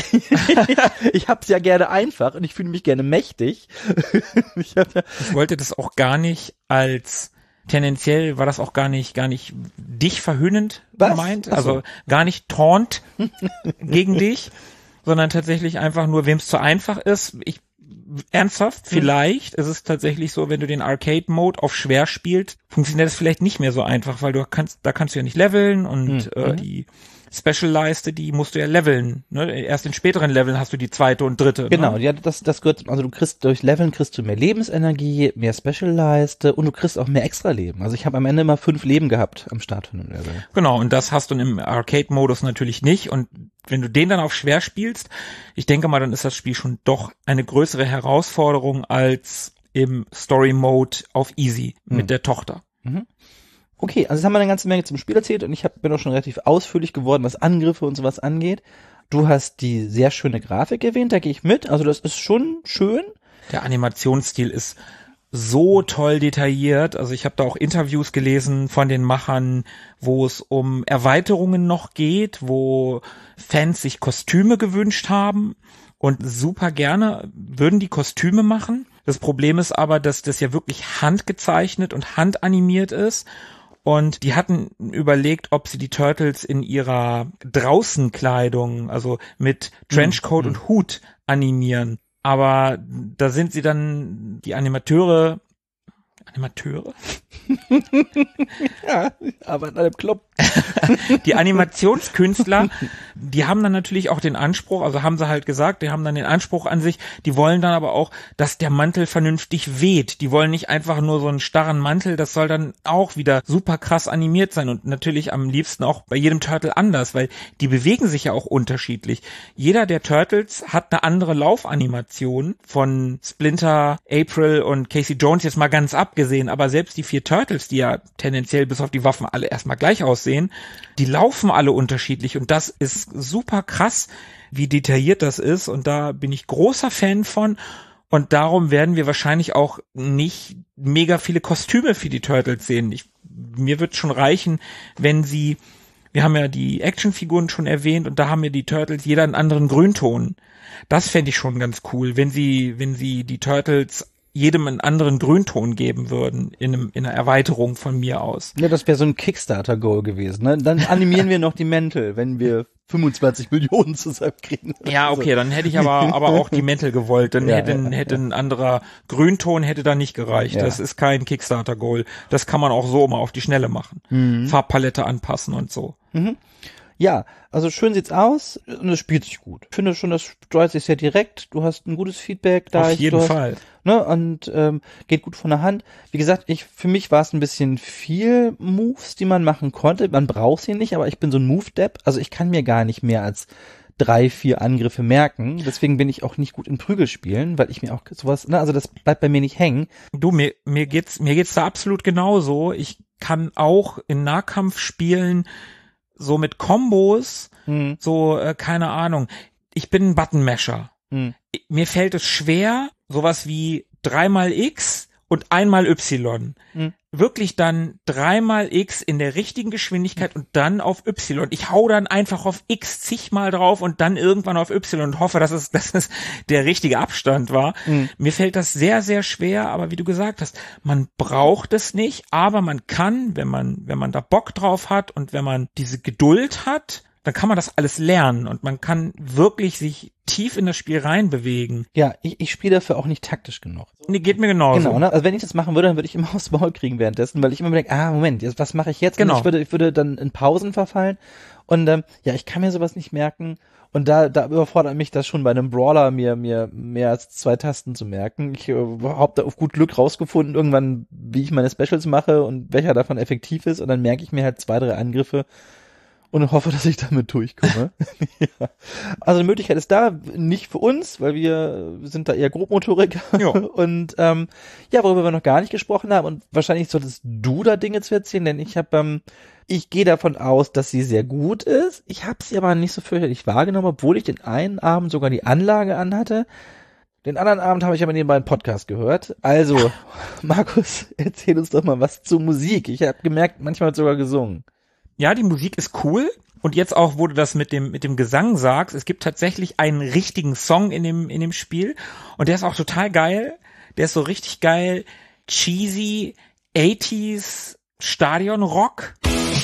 Ich hab's ja gerne einfach und ich fühle mich gerne mächtig. ich, hab ja ich wollte das auch gar nicht als tendenziell war das auch gar nicht, gar nicht dich verhöhnend Was? gemeint, Ach so. also gar nicht taunt gegen dich, sondern tatsächlich einfach nur, wem es zu einfach ist. Ich, ernsthaft, vielleicht ist es tatsächlich so, wenn du den Arcade-Mode auf schwer spielst, funktioniert das vielleicht nicht mehr so einfach, weil du kannst, da kannst du ja nicht leveln und mhm. äh, die Special-Leiste, die musst du ja leveln. Ne? Erst in späteren Leveln hast du die zweite und dritte. Genau, ne? ja, das, das gehört, also du kriegst durch Leveln kriegst du mehr Lebensenergie, mehr Special-Leiste und du kriegst auch mehr Extra-Leben. Also ich habe am Ende immer fünf Leben gehabt am Start von einem Level. Genau, und das hast du im Arcade-Modus natürlich nicht. Und wenn du den dann auf schwer spielst, ich denke mal, dann ist das Spiel schon doch eine größere Herausforderung als im Story-Mode auf Easy mhm. mit der Tochter. Mhm. Okay, also jetzt haben wir eine ganze Menge zum Spiel erzählt und ich hab, bin auch schon relativ ausführlich geworden, was Angriffe und sowas angeht. Du hast die sehr schöne Grafik erwähnt, da gehe ich mit. Also das ist schon schön. Der Animationsstil ist so toll detailliert. Also ich habe da auch Interviews gelesen von den Machern, wo es um Erweiterungen noch geht, wo Fans sich Kostüme gewünscht haben und super gerne würden die Kostüme machen. Das Problem ist aber, dass das ja wirklich handgezeichnet und handanimiert ist. Und die hatten überlegt, ob sie die Turtles in ihrer Draußenkleidung, also mit Trenchcoat mhm. und Hut animieren. Aber da sind sie dann, die Animateure, Animateure? Ja, aber in einem Club. Die Animationskünstler, die haben dann natürlich auch den Anspruch, also haben sie halt gesagt, die haben dann den Anspruch an sich, die wollen dann aber auch, dass der Mantel vernünftig weht. Die wollen nicht einfach nur so einen starren Mantel, das soll dann auch wieder super krass animiert sein und natürlich am liebsten auch bei jedem Turtle anders, weil die bewegen sich ja auch unterschiedlich. Jeder der Turtles hat eine andere Laufanimation von Splinter, April und Casey Jones jetzt mal ganz abgesehen, aber selbst die vier Turtles, die ja tendenziell bis auf die Waffen alle erstmal gleich aussehen, die laufen alle unterschiedlich und das ist super krass, wie detailliert das ist und da bin ich großer Fan von und darum werden wir wahrscheinlich auch nicht mega viele Kostüme für die Turtles sehen. Ich, mir wird schon reichen, wenn sie, wir haben ja die Actionfiguren schon erwähnt und da haben ja die Turtles jeder einen anderen Grünton. Das fände ich schon ganz cool, wenn sie, wenn sie die Turtles jedem einen anderen Grünton geben würden in, einem, in einer Erweiterung von mir aus. Ja, das wäre so ein Kickstarter-Goal gewesen. Ne? Dann animieren wir noch die Mäntel, wenn wir fünfundzwanzig Millionen zusammenkriegen. Ja, okay, dann hätte ich aber aber auch die Mäntel gewollt. Dann ja, hätte, ja, hätte ja. ein anderer Grünton hätte da nicht gereicht. Ja. Das ist kein Kickstarter-Goal. Das kann man auch so mal auf die Schnelle machen. Mhm. Farbpalette anpassen und so. Mhm. Ja, also schön sieht's aus und es spielt sich gut. Ich finde schon, das steuert sich sehr direkt. Du hast ein gutes Feedback da. Auf ich, jeden hast, Fall. Ne, und ähm, geht gut von der Hand. Wie gesagt, ich für mich war es ein bisschen viel Moves, die man machen konnte. Man braucht sie nicht, aber ich bin so ein Move-Depp. Also ich kann mir gar nicht mehr als drei, vier Angriffe merken. Deswegen bin ich auch nicht gut in Prügelspielen, weil ich mir auch sowas, ne, also das bleibt bei mir nicht hängen. Du, mir, mir geht's, mir geht's da absolut genauso. Ich kann auch in Nahkampfspielen so mit Kombos, Hm. so, äh, keine Ahnung. Ich bin ein Buttonmasher. Hm. Mir fällt es schwer, sowas wie dreimal X und einmal Y. Hm. Wirklich dann dreimal X in der richtigen Geschwindigkeit und dann auf Y. Ich hau dann einfach auf X zigmal drauf und dann irgendwann auf Y und hoffe, dass es, dass es der richtige Abstand war. Mhm. Mir fällt das sehr, sehr schwer, aber wie du gesagt hast, man braucht es nicht, aber man kann, wenn man, wenn man da Bock drauf hat und wenn man diese Geduld hat, dann kann man das alles lernen und man kann wirklich sich tief in das Spiel reinbewegen. Ja, ich, ich spiele dafür auch nicht taktisch genug. Nee, geht mir genauso. Genau, ne? Also wenn ich das machen würde, dann würde ich immer aufs Maul kriegen währenddessen, weil ich immer denke, ah, Moment, jetzt, was mache ich jetzt? Genau. Und ich würde, ich würde dann in Pausen verfallen und ähm, ja, ich kann mir sowas nicht merken und da, da überfordert mich das schon bei einem Brawler, mir, mir mehr als zwei Tasten zu merken. Ich äh, habe da auf gut Glück rausgefunden, irgendwann, wie ich meine Specials mache und welcher davon effektiv ist und dann merke ich mir halt zwei, drei Angriffe und hoffe, dass ich damit durchkomme. Ja. Also die Möglichkeit ist da, nicht für uns, weil wir sind da eher Grobmotoriker. Ja. Und ähm, ja, worüber wir noch gar nicht gesprochen haben und wahrscheinlich solltest du da Dinge zu erzählen, denn ich habe, ähm, ich gehe davon aus, dass sie sehr gut ist. Ich habe sie aber nicht so fürchterlich wahrgenommen, obwohl ich den einen Abend sogar die Anlage anhatte. Den anderen Abend habe ich aber nebenbei einen Podcast gehört. Also, Markus, erzähl uns doch mal was zur Musik. Ich habe gemerkt, manchmal hat sogar gesungen. Ja, die Musik ist cool. Und jetzt auch, wo du das mit dem, mit dem Gesang sagst, es gibt tatsächlich einen richtigen Song in dem, in dem Spiel. Und der ist auch total geil. Der ist so richtig geil. Cheesy, achtziger Stadion-Rock.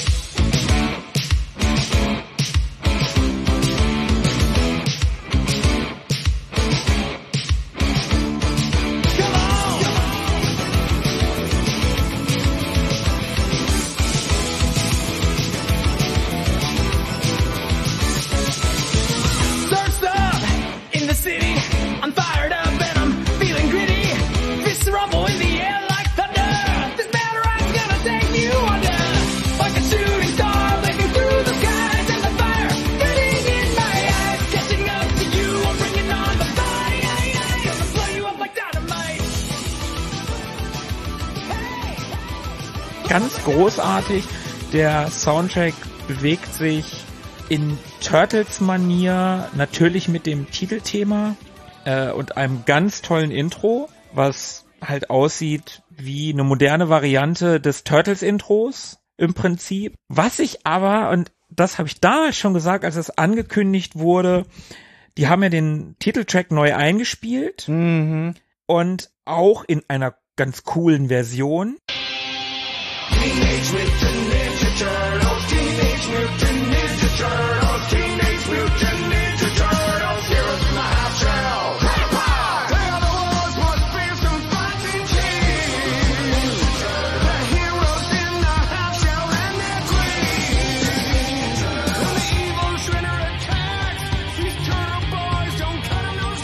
Ganz großartig. Der Soundtrack bewegt sich in Turtles-Manier, natürlich mit dem Titelthema äh, und einem ganz tollen Intro, was halt aussieht wie eine moderne Variante des Turtles-Intros im Prinzip. Was ich aber, und das habe ich damals schon gesagt, als es angekündigt wurde, die haben ja den Titeltrack neu eingespielt Mhm. und auch in einer ganz coolen Version. Teenage Mutant Ninja Turtles, Teenage Mutant Ninja Turtles, Teenage Mutant Ninja Turtles, heroes in the half shell. They are the world's most fearsome fighting teams. The heroes in the half shell and their queens. When the evil Shredder attacks, these turtle boys don't cut him no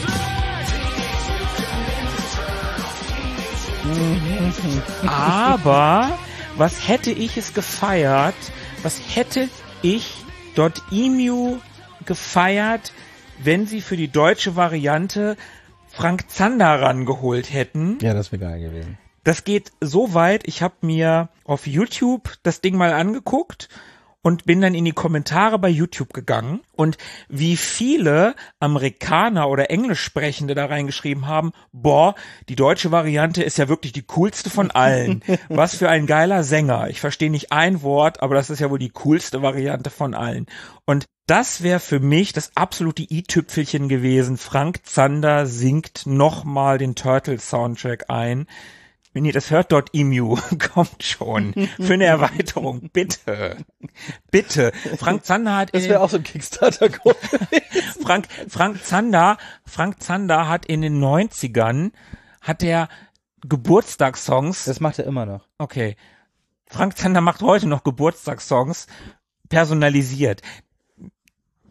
slack. Aber was hätte ich es gefeiert? Was hätte ich dort Emu gefeiert, wenn sie für die deutsche Variante Frank Zander rangeholt hätten? Ja, das wäre geil gewesen. Das geht so weit, ich habe mir auf YouTube das Ding mal angeguckt und bin dann in die Kommentare bei YouTube gegangen und wie viele Amerikaner oder Englischsprechende da reingeschrieben haben, boah, die deutsche Variante ist ja wirklich die coolste von allen. Was für ein geiler Sänger. Ich verstehe nicht ein Wort, aber das ist ja wohl die coolste Variante von allen. Und das wäre für mich das absolute i-Tüpfelchen gewesen. Frank Zander singt nochmal den Turtles-Soundtrack ein. Wenn ihr das hört, dort Emu, kommt schon für eine Erweiterung, bitte, bitte. Frank Zander hat, Das in wäre den, auch so ein Kickstarter-Code. Frank, Frank Zander, Frank Zander hat in den neunzigern, hat er Geburtstagssongs, Das macht er immer noch. okay, Frank Zander macht heute noch Geburtstagssongs personalisiert.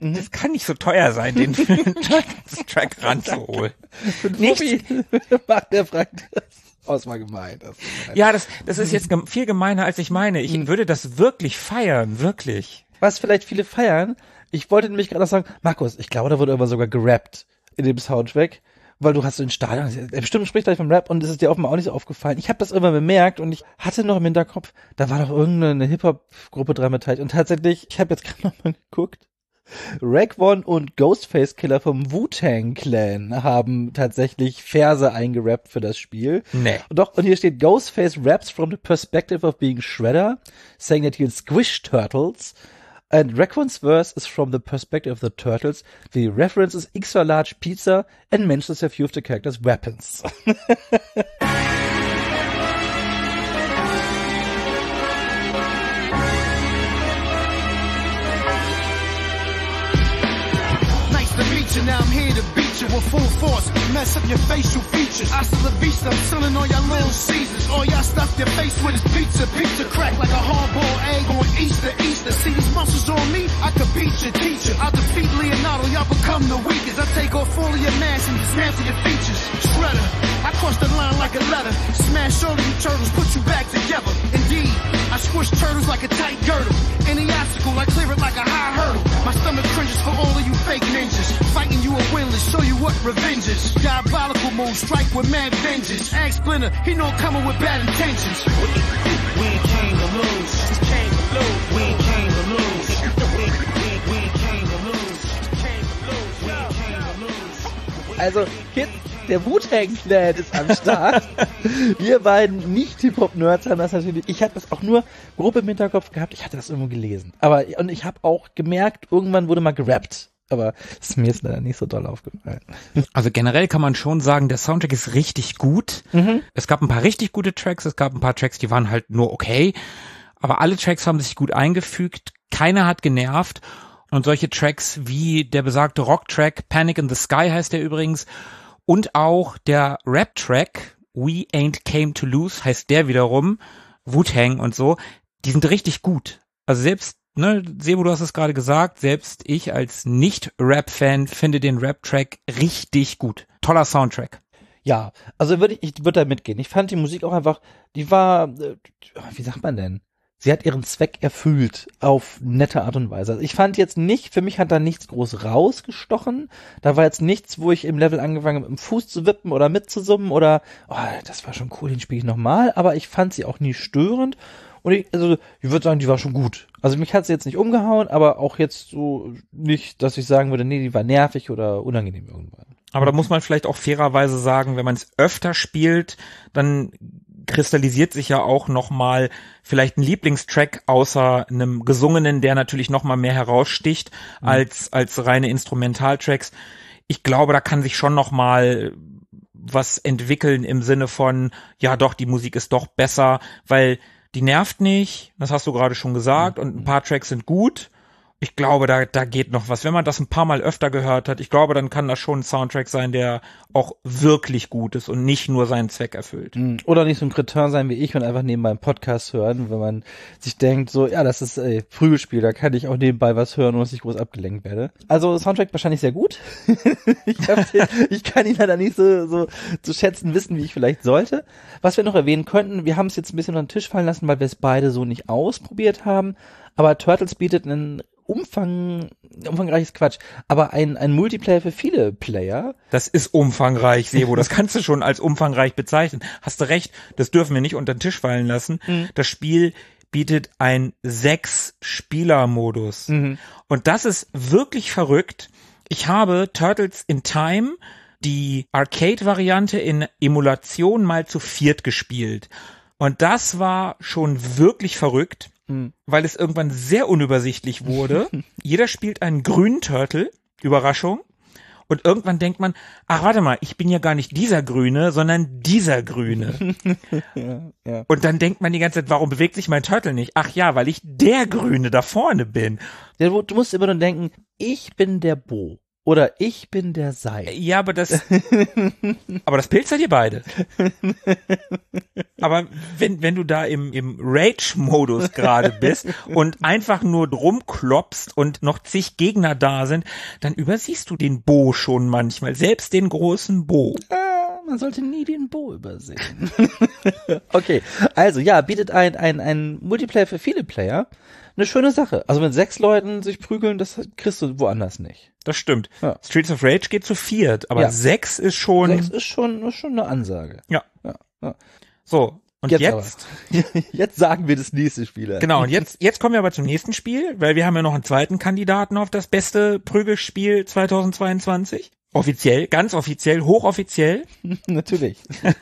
das kann nicht so teuer sein, den Track, Track ranzuholen. Nicht macht der Frank das. Oh, das war gemein. Das war gemein. Ja, das, das ist jetzt gem- viel gemeiner, als ich meine. Ich Mhm. würde das wirklich feiern, wirklich. Was vielleicht viele feiern, ich wollte nämlich gerade noch sagen, Markus, ich glaube, da wurde irgendwann sogar gerappt in dem Soundtrack, weil du hast so ein Stadion, er bestimmt spricht gleich vom Rap und es ist dir offenbar auch nicht so aufgefallen. Ich habe das irgendwann bemerkt und ich hatte noch im Hinterkopf, da war doch irgendeine Hip-Hop-Gruppe dran beteiligt und tatsächlich, ich habe jetzt gerade noch mal geguckt, Raekwon und Ghostface Killer vom Wu-Tang Clan haben tatsächlich Verse eingerappt für das Spiel. Nee. Doch, und hier steht, Ghostface raps from the perspective of being Shredder, saying that he'll squish turtles. And Raekwon's verse is from the perspective of the turtles. The reference is extra large pizza and mentions a few of the characters' weapons. Nice to meet you, now I'm here to beat you with full force. Mess up your facial features. Hasta la vista, I'm selling all y'all little Caesars. All y'all stuff your face with is pizza. Pizza crack like a hard-boiled egg on Easter, Easter. See these muscles on me? I could beat your teacher. I defeat Leonardo, y'all become the weakest. I take off all of your mass and dismantle your features. Shredder, I cross the line like a letter. Smash all of you turtles, put you back together. Indeed, I squish turtles like a tight girdle. Any obstacle, I clear it like a high hurdle. My stomach cringes for all of you fake ninjas. Fighting you are winless, show you what revenge is. Diabolical moves, strike with mad vengeance. Ask Splinter, he know I'm coming with bad intentions. We ain't came to lose. Came to lose. We ain't came to lose. We ain't, we ain't came to lose. Came to lose. We ain't came to lose. Also, Kids, der Wu-Tang Clan ist am Start. Wir beiden Nicht-Hip-Hop-Nerds haben das natürlich, ich habe das auch nur grob im Hinterkopf gehabt, ich hatte das irgendwo gelesen. Aber, und ich habe auch gemerkt, irgendwann wurde mal gerappt. Aber es ist mir jetzt leider nicht so doll aufgefallen. Also generell kann man schon sagen, der Soundtrack ist richtig gut. Mhm. Es gab ein paar richtig gute Tracks, es gab ein paar Tracks, die waren halt nur okay. Aber alle Tracks haben sich gut eingefügt, keiner hat genervt. Und solche Tracks wie der besagte Rock-Track, Panic in the Sky heißt der übrigens, und auch der Rap-Track, We Ain't Came to Lose heißt der wiederum, Wu-Tang und so, die sind richtig gut. Also selbst, ne, Sebo, du hast es gerade gesagt, selbst ich als Nicht-Rap-Fan finde den Rap-Track richtig gut. Toller Soundtrack. Ja, also würde ich, ich würde da mitgehen. Ich fand die Musik auch einfach, die war, äh, wie sagt man denn? Sie hat ihren Zweck erfüllt auf nette Art und Weise. Also ich fand jetzt nicht, für mich hat da nichts groß rausgestochen. Da war jetzt nichts, wo ich im Level angefangen habe, mit dem Fuß zu wippen oder mitzusummen oder, oh, das war schon cool, den spiele ich nochmal. Aber ich fand sie auch nie störend. Und ich, also, ich würde sagen, die war schon gut. Also mich hat sie jetzt nicht umgehauen, aber auch jetzt so nicht, dass ich sagen würde, nee, die war nervig oder unangenehm irgendwann. Aber da muss man vielleicht auch fairerweise sagen, wenn man es öfter spielt, dann kristallisiert sich ja auch nochmal vielleicht ein Lieblingstrack außer einem gesungenen, der natürlich nochmal mehr heraussticht mhm. als als reine Instrumentaltracks. Ich glaube, da kann sich schon nochmal was entwickeln im Sinne von, ja doch, die Musik ist doch besser, weil die nervt nicht, das hast du gerade schon gesagt, und ein paar Tracks sind gut. Ich glaube, da, da geht noch was. Wenn man das ein paar Mal öfter gehört hat, ich glaube, dann kann das schon ein Soundtrack sein, der auch wirklich gut ist und nicht nur seinen Zweck erfüllt. Oder nicht so ein Kretin sein wie ich und einfach nebenbei einen Podcast hören, wenn man sich denkt, so, ja, das ist ey, Prügelspiel, da kann ich auch nebenbei was hören, ohne dass ich groß abgelenkt werde. Also Soundtrack wahrscheinlich sehr gut. ich, hab den, ich kann ihn leider nicht so, so zu schätzen wissen, wie ich vielleicht sollte. Was wir noch erwähnen könnten, wir haben es jetzt ein bisschen unter den Tisch fallen lassen, weil wir es beide so nicht ausprobiert haben, aber Turtles bietet einen Umfang, umfangreiches Quatsch, aber ein, ein Multiplayer für viele Player. Das ist umfangreich, Sebo, das kannst du schon als umfangreich bezeichnen. Hast du recht, das dürfen wir nicht unter den Tisch fallen lassen. Mhm. Das Spiel bietet einen Sechs-Spieler-Modus. Mhm. Und das ist wirklich verrückt. Ich habe Turtles in Time, die Arcade-Variante in Emulation mal zu viert gespielt. Und das war schon wirklich verrückt. Hm. Weil es irgendwann sehr unübersichtlich wurde. Jeder spielt einen grünen Turtle, Überraschung. Und irgendwann denkt man, ach warte mal, ich bin ja gar nicht dieser Grüne, sondern dieser Grüne. ja, ja. Und dann denkt man die ganze Zeit, warum bewegt sich mein Turtle nicht? Ach ja, weil ich der Grüne da vorne bin. Ja, du musst immer nur denken, ich bin der Bo. oder ich bin der Sei. Ja, aber das, aber das Pilz seid ihr beide. Aber wenn, wenn du da im, im Rage-Modus gerade bist und einfach nur rumklopst und noch zig Gegner da sind, dann übersiehst du den Bo schon manchmal, selbst den großen Bo. Ah, man sollte nie den Bo übersehen. Okay, also ja, bietet ein, ein, ein Multiplayer für viele Player. Eine schöne Sache. Also mit sechs Leuten sich prügeln, das kriegst du woanders nicht. Das stimmt. Ja. Streets of Rage geht zu viert, aber Ja. sechs ist schon, Sechs ist schon, ist schon eine Ansage. ja. Ja, ja. So. Und Jetzt jetzt, aber. Jetzt sagen wir das nächste Spiel. genau, und jetzt, jetzt kommen wir aber zum nächsten Spiel, weil wir haben ja noch einen zweiten Kandidaten auf das beste Prügelspiel zweitausendzweiundzwanzig. Offiziell, ganz offiziell, hochoffiziell. Natürlich.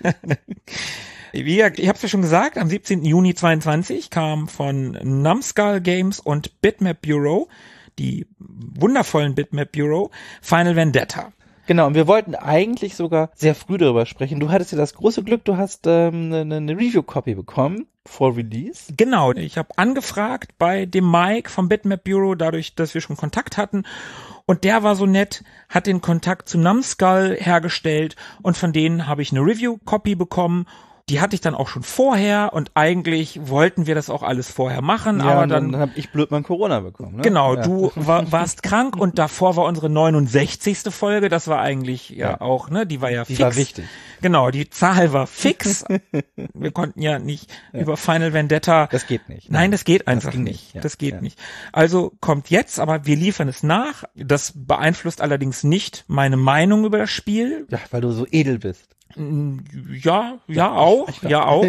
Wie gesagt, ich habe es ja schon gesagt, am siebzehnten Juni zweiundzwanzig kam von Numskull Games und Bitmap Bureau, die wundervollen Bitmap Bureau, Final Vendetta. Genau, und wir wollten eigentlich sogar sehr früh darüber sprechen. Du hattest ja das große Glück, du hast ähm, eine, eine Review-Copy bekommen vor Release. Genau, ich habe angefragt bei dem Mike vom Bitmap Bureau, dadurch, dass wir schon Kontakt hatten. Und der war so nett, hat den Kontakt zu Numskull hergestellt und von denen habe ich eine Review-Copy bekommen. Die hatte ich dann auch schon vorher und eigentlich wollten wir das auch alles vorher machen, Ja, aber und dann, dann habe ich blöd mein Corona bekommen. Ne? genau, ja. du war, warst krank und davor war unsere neunundsechzigste Folge, das war eigentlich ja, Ja. auch, ne, die war ja Die fix. war wichtig. Genau, die Zahl war fix. Wir konnten ja nicht über Final Vendetta. Das geht nicht. Nein, das geht einfach ging nicht. nicht, ja. Das geht Ja. nicht. Also kommt jetzt, aber wir liefern es nach. Das beeinflusst allerdings nicht meine Meinung über das Spiel. Ja, weil du so edel bist. Ja, ja auch, ja auch.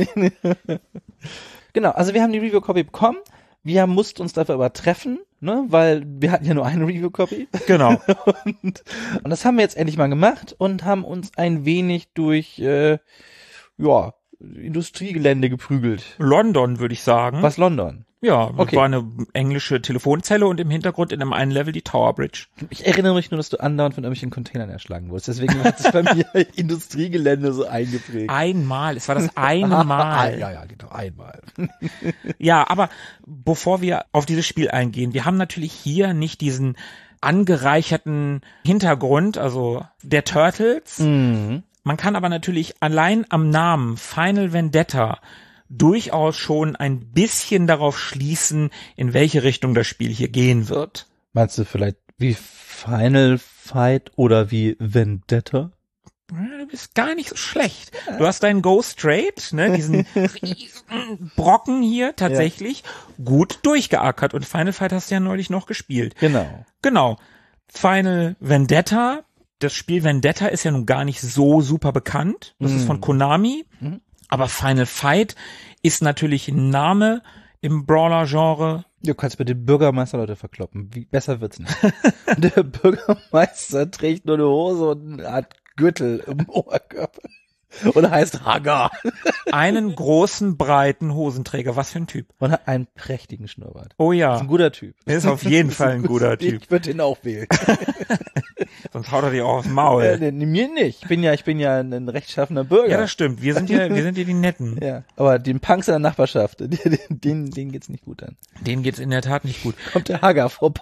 Genau, also wir haben die Review-Copy bekommen. Wir mussten uns dafür aber treffen, ne, weil wir hatten ja nur eine Review-Copy. Genau. Und, und das haben wir jetzt endlich mal gemacht und haben uns ein wenig durch, äh, ja, Industriegelände geprügelt. London, würde ich sagen. Was London? Ja, das Okay. war eine englische Telefonzelle und im Hintergrund in einem einen Level die Tower Bridge. Ich erinnere mich nur, dass du andauernd von irgendwelchen Containern erschlagen wurdest. Deswegen hat sich bei mir Industriegelände so eingeprägt. Einmal, es war das eine Mal. Ja, ja, genau, einmal. Ja, aber bevor wir auf dieses Spiel eingehen, wir haben natürlich hier nicht diesen angereicherten Hintergrund, also der Turtles. Mhm. Man kann aber natürlich allein am Namen Final Vendetta durchaus schon ein bisschen darauf schließen, in welche Richtung das Spiel hier gehen wird. Meinst du vielleicht wie Final Fight oder wie Vendetta? Ja, du bist gar nicht so schlecht. Du hast deinen Go Straight, ne, diesen riesen Brocken hier tatsächlich gut durchgeackert und Final Fight hast du ja neulich noch gespielt. Genau. Genau. Final Vendetta. Das Spiel Vendetta ist ja nun gar nicht so super bekannt. Das ist von Konami. Mhm. Aber Final Fight ist natürlich ein Name im Brawler-Genre. Du kannst mit dem Bürgermeister Leute verkloppen. Wie, besser wird's nicht. Der Bürgermeister trägt nur eine Hose und eine Art Gürtel im Oberkörper. Und heißt Hagar. Einen großen, breiten Hosenträger. Was für ein Typ. Und hat einen prächtigen Schnurrbart. Oh Ist ja. ein guter Typ. Er ist auf jeden Fall ein guter Typ. Ich würde ihn auch wählen. Sonst haut er dir auch aufs Äh, Maul. nee, mir nicht. Ich bin ja, ich bin ja ein rechtschaffener Bürger. Ja, das stimmt. Wir sind ja, wir sind ja die Netten. Ja, aber den Punks in der Nachbarschaft, den, den, denen geht's nicht gut an. Denen geht's in der Tat nicht gut. Kommt der Hagar vorbei.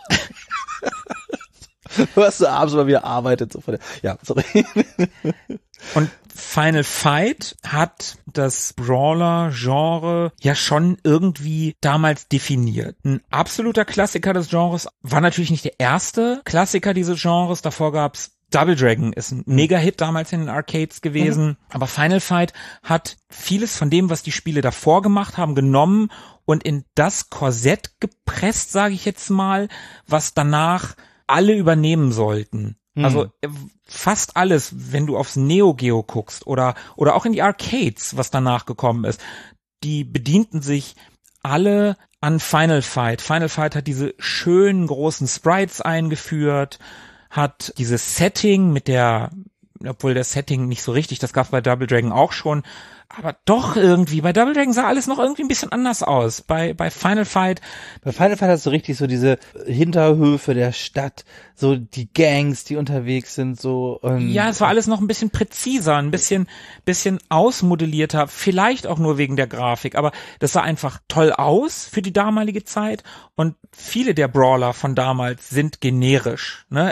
Was du abends mal wieder arbeitet. So von der, ja, sorry. Und Final Fight hat das Brawler-Genre ja schon irgendwie damals definiert. Ein absoluter Klassiker des Genres, war natürlich nicht der erste Klassiker dieses Genres. Davor gab's Double Dragon, ist ein Mega-Hit damals in den Arcades gewesen. Mhm. Aber Final Fight hat vieles von dem, was die Spiele davor gemacht haben, genommen und in das Korsett gepresst, sage ich jetzt mal, was danach alle übernehmen sollten. Hm. Also äh, fast alles, wenn du aufs Neo Geo guckst oder oder auch in die Arcades, was danach gekommen ist, die bedienten sich alle an Final Fight. Final Fight hat diese schönen großen Sprites eingeführt, hat dieses Setting mit der, obwohl das Setting nicht so richtig, das gab's bei Double Dragon auch schon, aber doch irgendwie, bei Double Dragon sah alles noch irgendwie ein bisschen anders aus. Bei bei Final Fight, Bei Final Fight hast du richtig so diese Hinterhöfe der Stadt, so die Gangs, die unterwegs sind, so. Und ja, es war alles noch ein bisschen präziser, ein bisschen bisschen ausmodellierter, vielleicht auch nur wegen der Grafik, aber das sah einfach toll aus für die damalige Zeit und viele der Brawler von damals sind generisch, ne?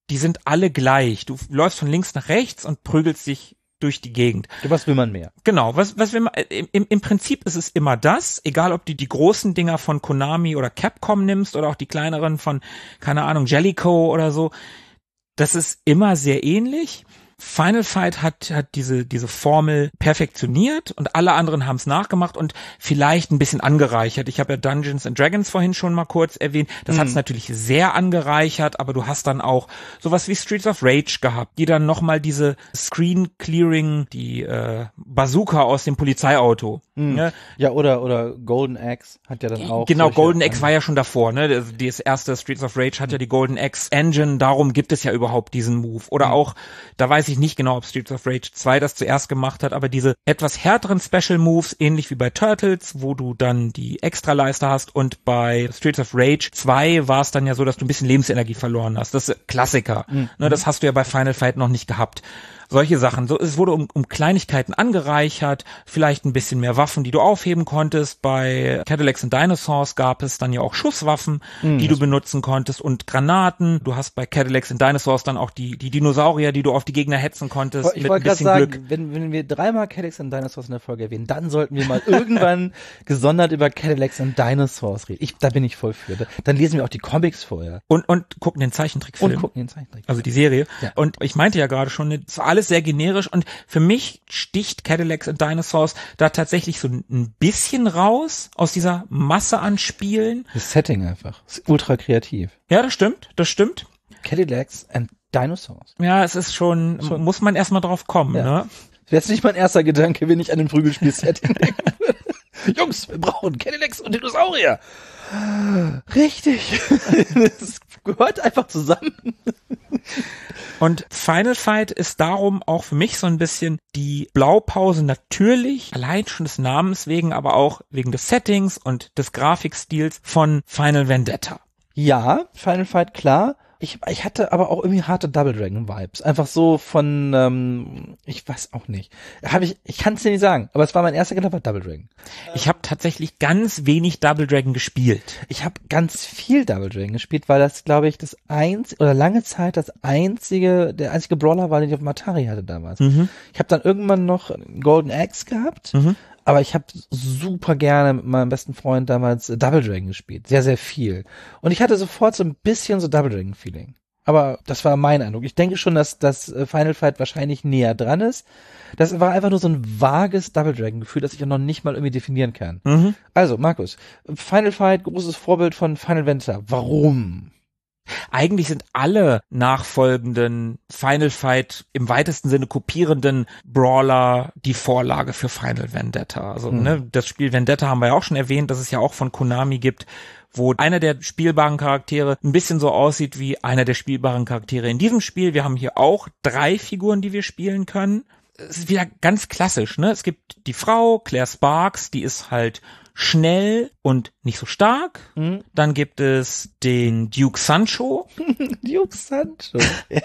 die sind alle gleich. Du läufst von links nach rechts und prügelst dich durch die Gegend. Was will man mehr? Genau, was, was will man, im, im Prinzip ist es immer das, egal ob du die großen Dinger von Konami oder Capcom nimmst oder auch die kleineren von, keine Ahnung, Jellicoe oder so, das ist immer sehr ähnlich. Final Fight hat hat diese diese Formel perfektioniert und alle anderen haben es nachgemacht und vielleicht ein bisschen angereichert. Ich habe ja Dungeons and Dragons vorhin schon mal kurz erwähnt. Das mhm. hat es natürlich sehr angereichert, aber du hast dann auch sowas wie Streets of Rage gehabt, die dann nochmal diese Screen Clearing, die äh, Bazooka aus dem Polizeiauto. Mhm. Ne? Ja, oder oder Golden Axe hat ja dann auch. Genau, Golden Axe war ja schon davor. Ne, das, das erste Streets of Rage hat ja die Golden Axe Engine. Darum gibt es ja überhaupt diesen Move. Oder mhm. auch, da weiß ich nicht genau, ob Streets of Rage zwei das zuerst gemacht hat, aber diese etwas härteren Special Moves, ähnlich wie bei Turtles, wo du dann die Extraleiste hast, und bei Streets of Rage zwei war es dann ja so, dass du ein bisschen Lebensenergie verloren hast. Das ist Klassiker. Mhm. Ne, das hast du ja bei Final Fight noch nicht gehabt. Solche Sachen. So, es wurde um, um Kleinigkeiten angereichert, vielleicht ein bisschen mehr Waffen, die du aufheben konntest. Bei Cadillacs and Dinosaurs gab es dann ja auch Schusswaffen, mm, die du benutzen konntest, und Granaten. Du hast bei Cadillacs and Dinosaurs dann auch die die Dinosaurier, die du auf die Gegner hetzen konntest. Ich mit wollte ein gerade bisschen sagen, Glück. wenn, wenn wir dreimal Cadillacs and Dinosaurs in der Folge erwähnen, dann sollten wir mal irgendwann gesondert über Cadillacs and Dinosaurs reden. Ich, da bin ich voll für. Dann lesen wir auch die Comics vorher. Und und gucken den Zeichentrickfilm. Und gucken den Zeichentrickfilm. Also die Serie. Ja. Und ich meinte ja gerade schon, es war alles sehr generisch, und für mich sticht Cadillacs and Dinosaurs da tatsächlich so ein bisschen raus aus dieser Masse an Spielen. Das Setting einfach. Das ist ultra kreativ. Ja, das stimmt, das stimmt. Cadillacs and Dinosaurs. Ja, es ist schon, schon. muss man erstmal drauf kommen, ja. ne? Das wäre jetzt nicht mein erster Gedanke, wenn ich an ein Prügelspiel-Setting denken würde. Jungs, wir brauchen Cadillacs und Dinosaurier. Richtig. Das gehört einfach zusammen. Und Final Fight ist darum auch für mich so ein bisschen die Blaupause, natürlich, allein schon des Namens wegen, aber auch wegen des Settings und des Grafikstils von Final Vendetta. Ja, Final Fight, klar. Ich, ich hatte aber auch irgendwie harte Double Dragon Vibes. Einfach so von, ähm, ich weiß auch nicht. Hab ich, ich kann es dir nicht sagen, aber es war mein erster Gedanke, war Double Dragon. Ich habe tatsächlich ganz wenig Double Dragon gespielt. Ich habe ganz viel Double Dragon gespielt, weil das, glaube ich, das einzige, oder lange Zeit das einzige, der einzige Brawler war, den ich auf dem Atari hatte damals. Mhm. Ich habe dann irgendwann noch Golden Axe gehabt. Mhm. Aber ich habe super gerne mit meinem besten Freund damals Double Dragon gespielt. Sehr, sehr viel. Und ich hatte sofort so ein bisschen so Double Dragon Feeling. Aber das war mein Eindruck. Ich denke schon, dass das Final Fight wahrscheinlich näher dran ist. Das war einfach nur so ein vages Double Dragon Gefühl, das ich auch noch nicht mal irgendwie definieren kann. Mhm. Also, Markus, Final Fight, großes Vorbild von Final Vendetta. Warum? Eigentlich sind alle nachfolgenden Final Fight im weitesten Sinne kopierenden Brawler die Vorlage für Final Vendetta. Also hm. ne, das Spiel Vendetta haben wir ja auch schon erwähnt, dass es ja auch von Konami gibt, wo einer der spielbaren Charaktere ein bisschen so aussieht wie einer der spielbaren Charaktere in diesem Spiel. Wir haben hier auch drei Figuren, die wir spielen können. Es ist wieder ganz klassisch, ne? Es gibt die Frau, Claire Sparks, die ist halt schnell und nicht so stark. Mhm. Dann gibt es den Duke Sancho. Duke Sancho.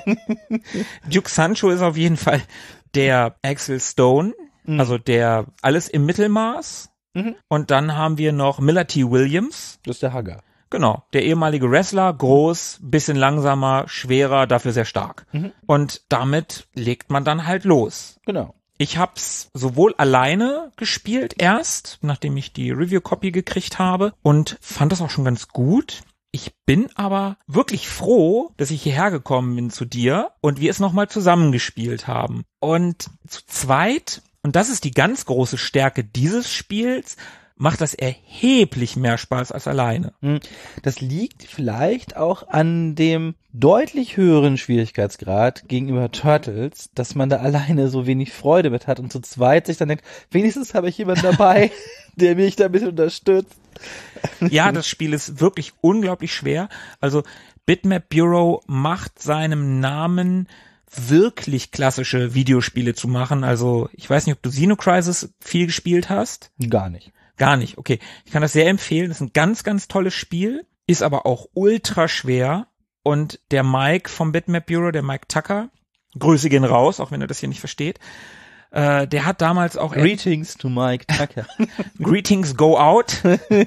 Duke Sancho ist auf jeden Fall der Axel Stone, mhm. also der alles im Mittelmaß. Mhm. Und dann haben wir noch Miller T. Williams. Das ist der Hagger. Genau, der ehemalige Wrestler, groß, bisschen langsamer, schwerer, dafür sehr stark. Mhm. Und damit legt man dann halt los. Genau. Ich hab's sowohl alleine gespielt erst, nachdem ich die Review-Copy gekriegt habe, und fand das auch schon ganz gut. Ich bin aber wirklich froh, dass ich hierher gekommen bin zu dir und wir es nochmal zusammengespielt haben. Und zu zweit, und das ist die ganz große Stärke dieses Spiels, macht das erheblich mehr Spaß als alleine. Das liegt vielleicht auch an dem deutlich höheren Schwierigkeitsgrad gegenüber Turtles, dass man da alleine so wenig Freude mit hat und zu zweit sich dann denkt, wenigstens habe ich jemanden dabei, der mich da ein bisschen unterstützt. Ja, das Spiel ist wirklich unglaublich schwer. Also Bitmap Bureau macht seinem Namen wirklich klassische Videospiele zu machen. Also ich weiß nicht, ob du Xenocrisis viel gespielt hast. Gar nicht. Gar nicht, okay. Ich kann das sehr empfehlen. Das ist ein ganz, ganz tolles Spiel, ist aber auch ultra schwer. Und der Mike vom Bitmap Bureau, der Mike Tucker, Grüße gehen raus, auch wenn er das hier nicht versteht, Äh, der hat damals auch... Greetings to Mike Tucker. Greetings go out.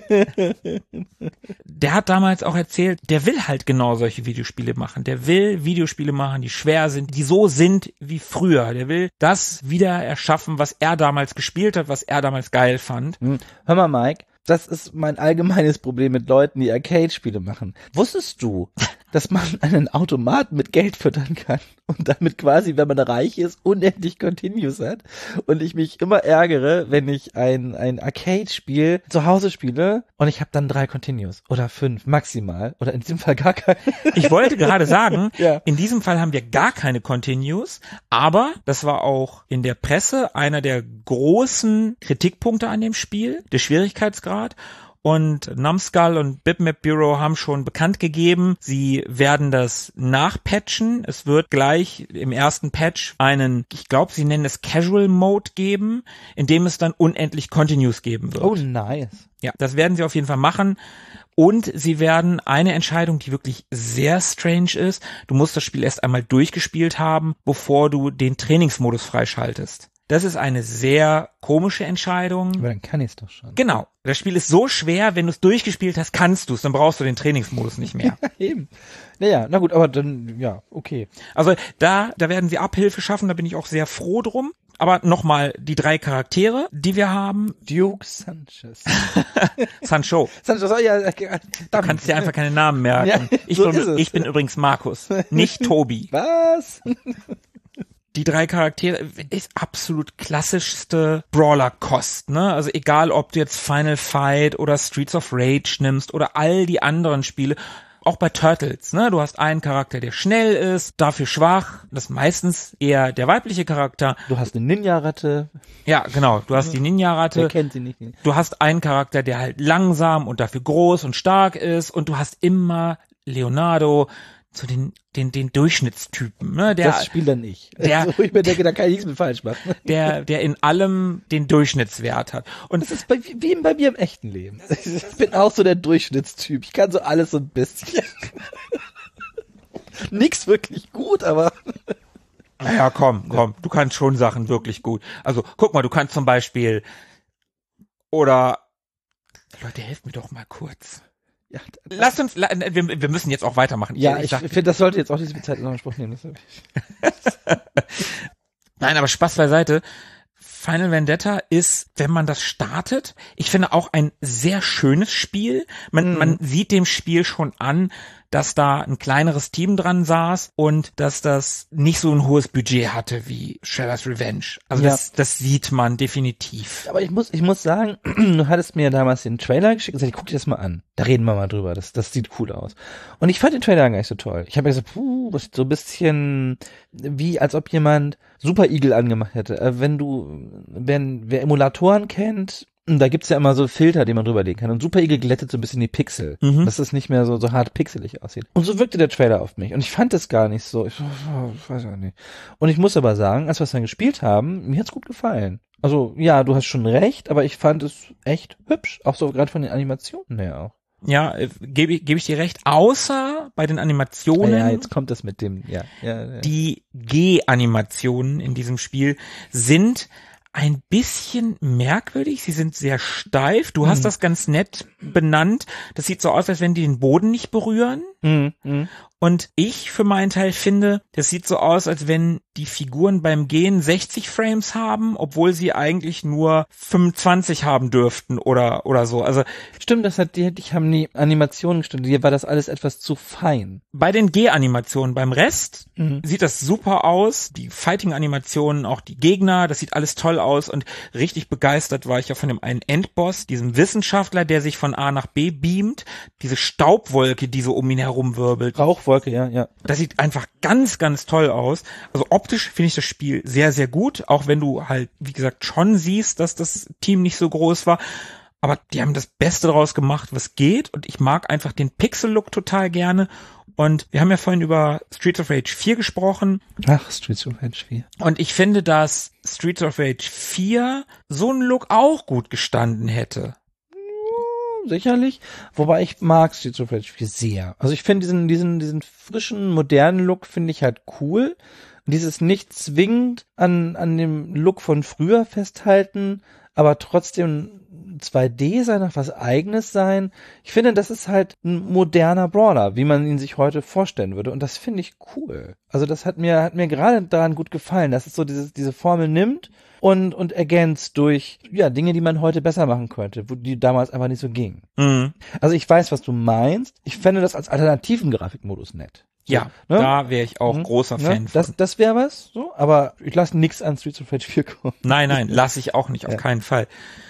Der hat damals auch erzählt, der will halt genau solche Videospiele machen. Der will Videospiele machen, die schwer sind, die so sind wie früher. Der will das wieder erschaffen, was er damals gespielt hat, was er damals geil fand. Hm. Hör mal, Mike, das ist mein allgemeines Problem mit Leuten, die Arcade-Spiele machen. Wusstest du, dass man einen Automaten mit Geld füttern kann und damit quasi, wenn man reich ist, unendlich Continues hat? Und ich mich immer ärgere, wenn ich ein ein Arcade-Spiel zu Hause spiele und ich habe dann drei Continues oder fünf maximal oder in diesem Fall gar keine. Ich wollte gerade sagen, Ja. in diesem Fall haben wir gar keine Continues, aber das war auch in der Presse einer der großen Kritikpunkte an dem Spiel, der Schwierigkeitsgrad. Und Numskull und Bitmap Bureau haben schon bekannt gegeben, sie werden das nachpatchen. Es wird gleich im ersten Patch einen, ich glaube, sie nennen es Casual Mode geben, in dem es dann unendlich Continues geben wird. Oh, nice. Ja, das werden sie auf jeden Fall machen. Und sie werden eine Entscheidung, die wirklich sehr strange ist, du musst das Spiel erst einmal durchgespielt haben, bevor du den Trainingsmodus freischaltest. Das ist eine sehr komische Entscheidung. Aber dann kann ich es doch schon. Genau. Das Spiel ist so schwer, wenn du es durchgespielt hast, kannst du es, dann brauchst du den Trainingsmodus nicht mehr. Eben. Naja, na gut, aber dann, ja, okay. Also da, da werden sie Abhilfe schaffen, da bin ich auch sehr froh drum. Aber nochmal die drei Charaktere, die wir haben. Duke Sanchez. Sancho. Sanchez, oh ja, Du kannst dir einfach keine Namen merken. Ja, ich, so bin, ist es. ich bin übrigens Markus, nicht Tobi. Was? Die drei Charaktere ist absolut klassischste Brawler-Kost, ne? Also egal, ob du jetzt Final Fight oder Streets of Rage nimmst oder all die anderen Spiele, auch bei Turtles, ne? Du hast einen Charakter, der schnell ist, dafür schwach, das ist meistens eher der weibliche Charakter. Du hast eine Ninja-Ratte. Ja, genau, du hast die Wer Ninja-Ratte. kennt sie nicht? Du hast einen Charakter, der halt langsam und dafür groß und stark ist und du hast immer Leonardo, so den den den Durchschnittstypen, ne, der Das spiel dann ich. der- Also, wo ich mir denke, da kann ich nichts mit falsch machen. der der in allem den Durchschnittswert hat. Und Das ist bei, wie bei mir im echten Leben. Ich bin auch so der Durchschnittstyp. Ich kann so alles so ein bisschen. Nix wirklich gut, aber naja, komm, komm, du kannst schon Sachen wirklich gut. Also guck mal, du kannst zum Beispiel oder Leute, helft mir doch mal kurz. ja, Lasst uns, la- wir, wir müssen jetzt auch weitermachen. ja ich sag- finde, das sollte jetzt auch nicht so viel Zeit in Anspruch nehmen. Das hab ich. Nein, aber Spaß beiseite. Final Vendetta ist, wenn man das startet, ich finde auch ein sehr schönes Spiel. Man, Mhm. man sieht dem Spiel schon an, dass da ein kleineres Team dran saß und dass das nicht so ein hohes Budget hatte wie Shredder's Revenge. Also Ja. das, das sieht man definitiv. Aber ich muss, ich muss sagen, du hattest mir damals den Trailer geschickt und gesagt, guck dir das mal an. Da reden wir mal drüber. Das, das sieht cool aus. Und ich fand den Trailer gar nicht so toll. Ich habe mir gesagt, puh, das ist so ein bisschen wie, als ob jemand Super Eagle angemacht hätte. Äh, wenn du, wenn, wer Emulatoren kennt, da gibt's ja immer so Filter, die man drüberlegen kann. Und Super Eagle glättet so ein bisschen die Pixel, Mhm. dass es nicht mehr so, so hart pixelig aussieht. Und so wirkte der Trailer auf mich. Und ich fand es gar nicht so. Ich, so, oh, ich weiß auch nicht. Und ich muss aber sagen, als wir es dann gespielt haben, mir hat's gut gefallen. Also, ja, du hast schon recht, aber ich fand es echt hübsch. Auch so gerade von den Animationen her auch. Ja, äh, gebe ich, gebe ich dir recht. Außer bei den Animationen. Ja, jetzt kommt das mit dem, ja. ja, ja. Die G-Animationen in diesem Spiel sind ein bisschen merkwürdig. Sie sind sehr steif. Du hast Mhm. das ganz nett benannt. Das sieht so aus, als wenn die den Boden nicht berühren. Mhm, mhm. Und ich für meinen Teil finde, das sieht so aus, als wenn die Figuren beim Gehen sechzig Frames haben, obwohl sie eigentlich nur fünfundzwanzig haben dürften oder oder so. Also Stimmt, das hat die, die haben die Animationen gestimmt. Hier war das alles etwas zu fein. bei den G-Animationen, beim Rest Mhm. sieht das super aus. Die Fighting-Animationen, auch die Gegner, das sieht alles toll aus. Und richtig begeistert war ich ja von dem einen Endboss, diesem Wissenschaftler, der sich von A nach B beamt. Diese Staubwolke, die so um ihn herum wirbelt. Rauchwolke, ja, ja. Das sieht einfach ganz, ganz toll aus. Also optisch finde ich das Spiel sehr, sehr gut. Auch wenn du halt, wie gesagt, schon siehst, dass das Team nicht so groß war. Aber die haben das Beste daraus gemacht, was geht. Und ich mag einfach den Pixel-Look total gerne. Und wir haben ja vorhin über Streets of Rage vier gesprochen. Ach, Streets of Rage vier. Und ich finde, dass Streets of Rage vier so ein Look auch gut gestanden hätte. Sicherlich. Wobei ich mag Streets of Rage vier sehr. Also ich finde diesen, diesen, diesen frischen, modernen Look finde ich halt cool. Und dieses nicht zwingend an, an dem Look von früher festhalten, aber trotzdem zwei D sein, noch was Eigenes sein. Ich finde, das ist halt ein moderner Brawler, wie man ihn sich heute vorstellen würde. Und das finde ich cool. Also das hat mir, hat mir gerade daran gut gefallen, dass es so dieses, diese Formel nimmt und, und ergänzt durch, ja, Dinge, die man heute besser machen könnte, wo die damals einfach nicht so gingen. Mhm. Also ich weiß, was du meinst. Ich fände das als alternativen Grafikmodus nett. So, Ja, ne? da wäre ich auch Mhm. großer Ne? Fan Das, von. das wäre was, so, aber ich lasse nichts an Streets of Rage vier kommen. Nein, nein, lasse ich auch nicht, auf Ja. keinen Fall.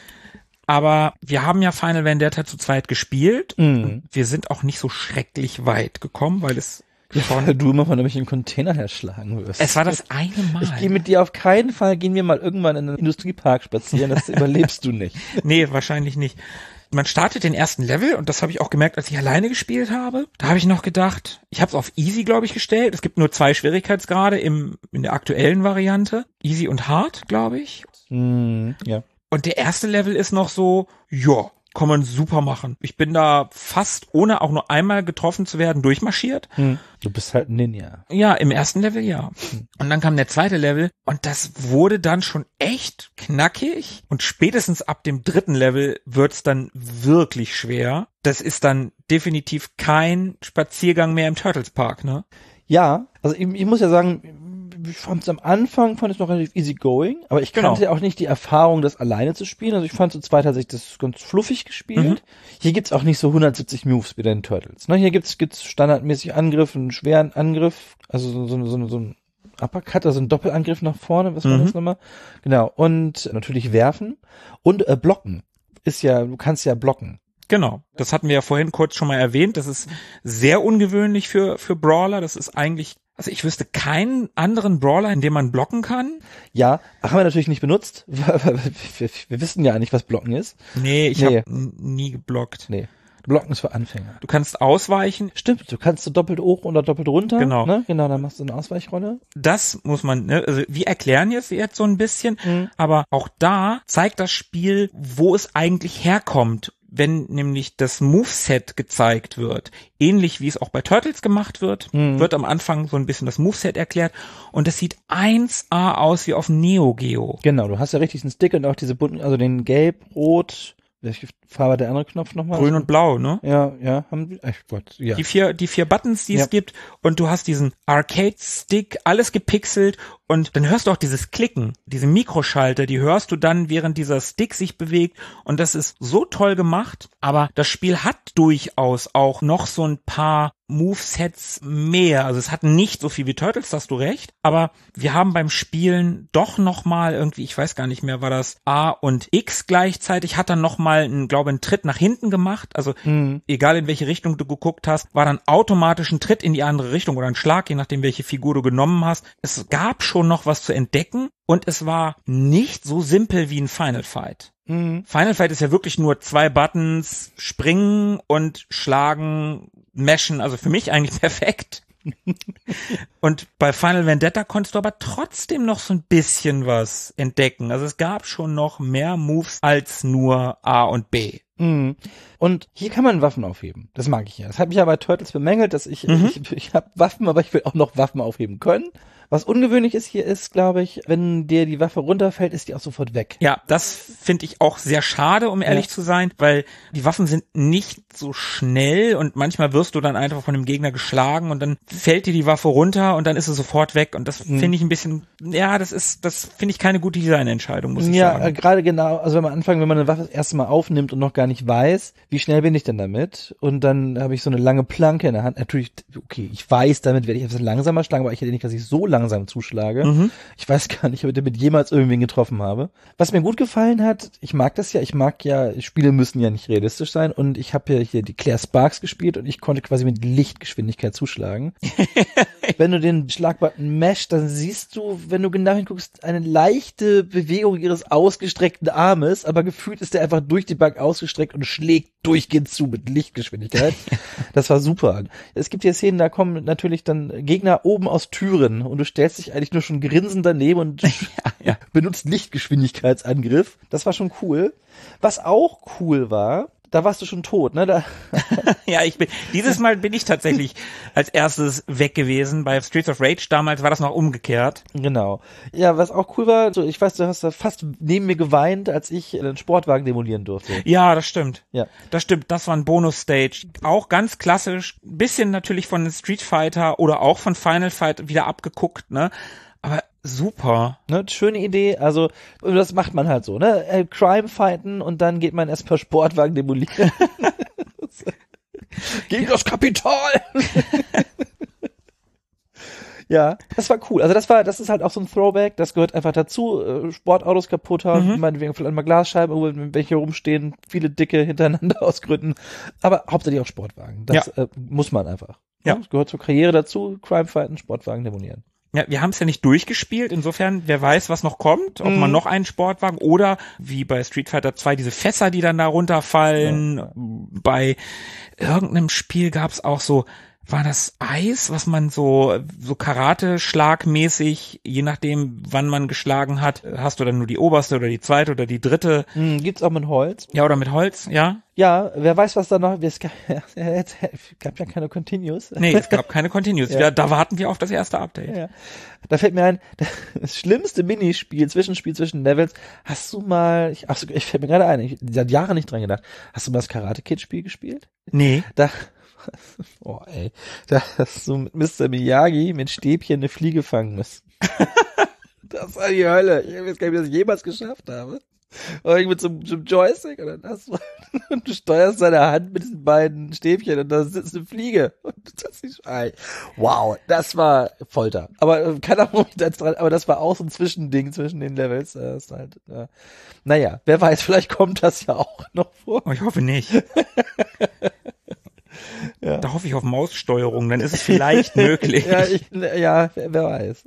Aber wir haben ja Final Vendetta zu zweit gespielt. Mhm. Wir sind auch nicht so schrecklich weit gekommen, weil es schon, Weil du immer von irgendwelchen Container herschlagen wirst. es war das eine Mal. Ich gehe mit dir auf keinen Fall, gehen wir mal irgendwann in einen Industriepark spazieren, das überlebst du nicht. Nee, wahrscheinlich nicht. Man startet den ersten Level und das habe ich auch gemerkt, als ich alleine gespielt habe. Da habe ich noch gedacht, ich habe es auf Easy, glaube ich, gestellt. Es gibt nur zwei Schwierigkeitsgrade im in der aktuellen Variante. Easy und Hard, glaube ich. Hm, ja. Und der erste Level ist noch so, ja, kann man super machen. Ich bin da fast, ohne auch nur einmal getroffen zu werden, durchmarschiert. Hm. Du bist halt ein Ninja. Ja, im ersten Level ja. Und dann kam der zweite Level und das wurde dann schon echt knackig. Und spätestens ab dem dritten Level wird's dann wirklich schwer. Das ist dann definitiv kein Spaziergang mehr im Turtles Park, ne? Ja, also ich, ich muss ja sagen, ich fand es am Anfang, fand ich noch relativ easy going, aber ich Genau. kannte ja auch nicht die Erfahrung, das alleine zu spielen. Also ich fand zu zweit hat sich das ganz fluffig gespielt. Mhm. Hier gibt's auch nicht so hundertsiebzig Moves wie bei den Turtles. Ne, hier gibt's gibt's standardmäßig Angriff, einen schweren Angriff, also so, so, so, so ein Uppercut, also ein Doppelangriff nach vorne, was war Mhm. das nochmal? Genau, und natürlich werfen und äh, blocken. Ist ja, du kannst ja blocken. Genau. Das hatten wir ja vorhin kurz schon mal erwähnt. Das ist sehr ungewöhnlich für, für Brawler. Das ist eigentlich, also ich wüsste keinen anderen Brawler, in dem man blocken kann. Ja, haben wir natürlich nicht benutzt. Wir, wir, wir wissen ja nicht, was blocken ist. Nee, ich Nee. habe nie geblockt. Nee, blocken ist für Anfänger. Du kannst ausweichen. Stimmt, du kannst so doppelt hoch oder doppelt runter. Genau. Ne? Genau, dann machst du eine Ausweichrolle. Das muss man, ne, also wir erklären jetzt jetzt so ein bisschen, Mhm. aber auch da zeigt das Spiel, wo es eigentlich herkommt, wenn nämlich das Moveset gezeigt wird. Ähnlich wie es auch bei Turtles gemacht wird, Mhm. wird am Anfang so ein bisschen das Moveset erklärt und es sieht eins A aus wie auf Neo Geo. Genau, du hast ja richtig einen Stick und auch diese bunten, also den gelb, rot, welche Farbe hat der andere Knopf nochmal? Grün und Blau, ne? Ja, ja, haben wir, ach Gott, ja. Die vier, die vier Buttons, die Ja. es gibt, und du hast diesen Arcade-Stick, alles gepixelt, und dann hörst du auch dieses Klicken, diese Mikroschalter, die hörst du dann, während dieser Stick sich bewegt, und das ist so toll gemacht, aber das Spiel hat durchaus auch noch so ein paar Movesets mehr, also es hat nicht so viel wie Turtles, da hast du recht, aber wir haben beim Spielen doch noch mal irgendwie, ich weiß gar nicht mehr, war das A und X gleichzeitig, hat dann noch mal, einen, glaube einen Tritt nach hinten gemacht, also Mhm. egal in welche Richtung du geguckt hast, war dann automatisch ein Tritt in die andere Richtung oder ein Schlag, je nachdem welche Figur du genommen hast. Es gab schon noch was zu entdecken und es war nicht so simpel wie ein Final Fight. Mhm. Final Fight ist ja wirklich nur zwei Buttons, springen und schlagen, mashen, also für mich eigentlich perfekt. Und bei Final Vendetta konntest du aber trotzdem noch so ein bisschen was entdecken. Also es gab schon noch mehr Moves als nur A und B. Mhm. Und hier kann man Waffen aufheben. Das mag ich ja. Das hat mich ja bei Turtles bemängelt, dass ich, Mhm. ich, ich habe Waffen, aber ich will auch noch Waffen aufheben können. Was ungewöhnlich ist hier ist, glaube ich, wenn dir die Waffe runterfällt, ist die auch sofort weg. Ja, das finde ich auch sehr schade, um ehrlich Ja. zu sein, weil die Waffen sind nicht so schnell und manchmal wirst du dann einfach von dem Gegner geschlagen und dann fällt dir die Waffe runter und dann ist sie sofort weg und das Mhm. finde ich ein bisschen, ja, das ist, das finde ich keine gute Designentscheidung, muss ich Ja, äh, sagen. gerade genau, also wenn man anfangen, wenn man eine Waffe das erste Mal aufnimmt und noch gar nicht weiß, wie schnell bin ich denn damit? Und dann habe ich so eine lange Planke in der Hand. Natürlich, okay, ich weiß, damit werde ich etwas langsamer schlagen, aber ich hätte nicht, dass ich so langsam zuschlage. Mhm. Ich weiß gar nicht, ob ich damit jemals irgendwen getroffen habe. Was mir gut gefallen hat, ich mag das ja, ich mag ja, Spiele müssen ja nicht realistisch sein und ich habe ja hier die Claire Sparks gespielt und ich konnte quasi mit Lichtgeschwindigkeit zuschlagen. Wenn du den Schlagbutton mashst, dann siehst du, wenn du genau hinguckst, eine leichte Bewegung ihres ausgestreckten Armes, aber gefühlt ist der einfach durch die Bank ausgestreckt und schlägt durchgehend zu mit Lichtgeschwindigkeit. Das war super. Es gibt hier Szenen, da kommen natürlich dann Gegner oben aus Türen und du stellst dich eigentlich nur schon grinsend daneben und ja. benutzt Lichtgeschwindigkeitsangriff. Das war schon cool. Was auch cool war, da warst du schon tot, ne? Da Ja, ich bin, dieses Mal bin ich tatsächlich als erstes weg gewesen. Bei Streets of Rage damals war das noch umgekehrt. Genau. Ja, was auch cool war, so, ich weiß, du hast da fast neben mir geweint, als ich einen Sportwagen demolieren durfte. Ja, das stimmt. Ja. Das stimmt, das war ein Bonus-Stage. Auch ganz klassisch, bisschen natürlich von Street Fighter oder auch von Final Fight wieder abgeguckt, ne? Aber super. Ne, schöne Idee, also das macht man halt so, ne? Äh, Crime fighten und dann geht man erstmal Sportwagen demolieren. Gegen das Kapital! Ja, das war cool. Also das war, das ist halt auch so ein Throwback, das gehört einfach dazu. Äh, Sportautos kaputt haben, mhm. meinetwegen vielleicht mal Glasscheiben, welche rumstehen, viele dicke hintereinander aus Gründen. Aber hauptsächlich auch Sportwagen. Das ja. äh, muss man einfach. Ja. Das gehört zur Karriere dazu, Crime fighten, Sportwagen demolieren. Ja, wir haben es ja nicht durchgespielt, insofern, wer weiß, was noch kommt, ob mm. man noch einen Sportwagen oder wie bei Street Fighter zwei diese Fässer, die dann da runterfallen. Ja, ja. Bei irgendeinem Spiel gab's auch so, war das Eis, was man so so Karate-Schlagmäßig, je nachdem, wann man geschlagen hat, hast du dann nur die oberste oder die zweite oder die dritte. Mm, gibt's auch mit Holz? Ja, oder mit Holz, ja. Ja, wer weiß, was da noch, es gab, es gab ja keine Continues. Nee, es gab keine Continues. Ja. Ja, da warten wir auf das erste Update. Ja. Da fällt mir ein, das schlimmste Minispiel, Zwischenspiel zwischen Levels, hast du mal, ich, ach, ich fällt mir gerade ein, ich seit Jahren nicht dran gedacht, hast du mal das Karate-Kid-Spiel gespielt? Nee. Da, oh ey, da hast du mit Mister Miyagi mit Stäbchen eine Fliege fangen müssen. Das war die Hölle. Ich weiß gar nicht, wie ich das jemals geschafft habe. Irgendwie mit so einem Joystick und dann hast du, und du steuerst seine Hand mit diesen beiden Stäbchen und da sitzt eine Fliege. Und das ist, wow, das war Folter. Aber kann auch nicht dran, aber das war auch so ein Zwischending zwischen den Levels. Das ist halt, ja. Naja, wer weiß, vielleicht kommt das ja auch noch vor. Oh, ich hoffe nicht. Ja. Da hoffe ich auf Maussteuerung, dann ist es vielleicht möglich. Ja, ich, ja, wer, wer weiß.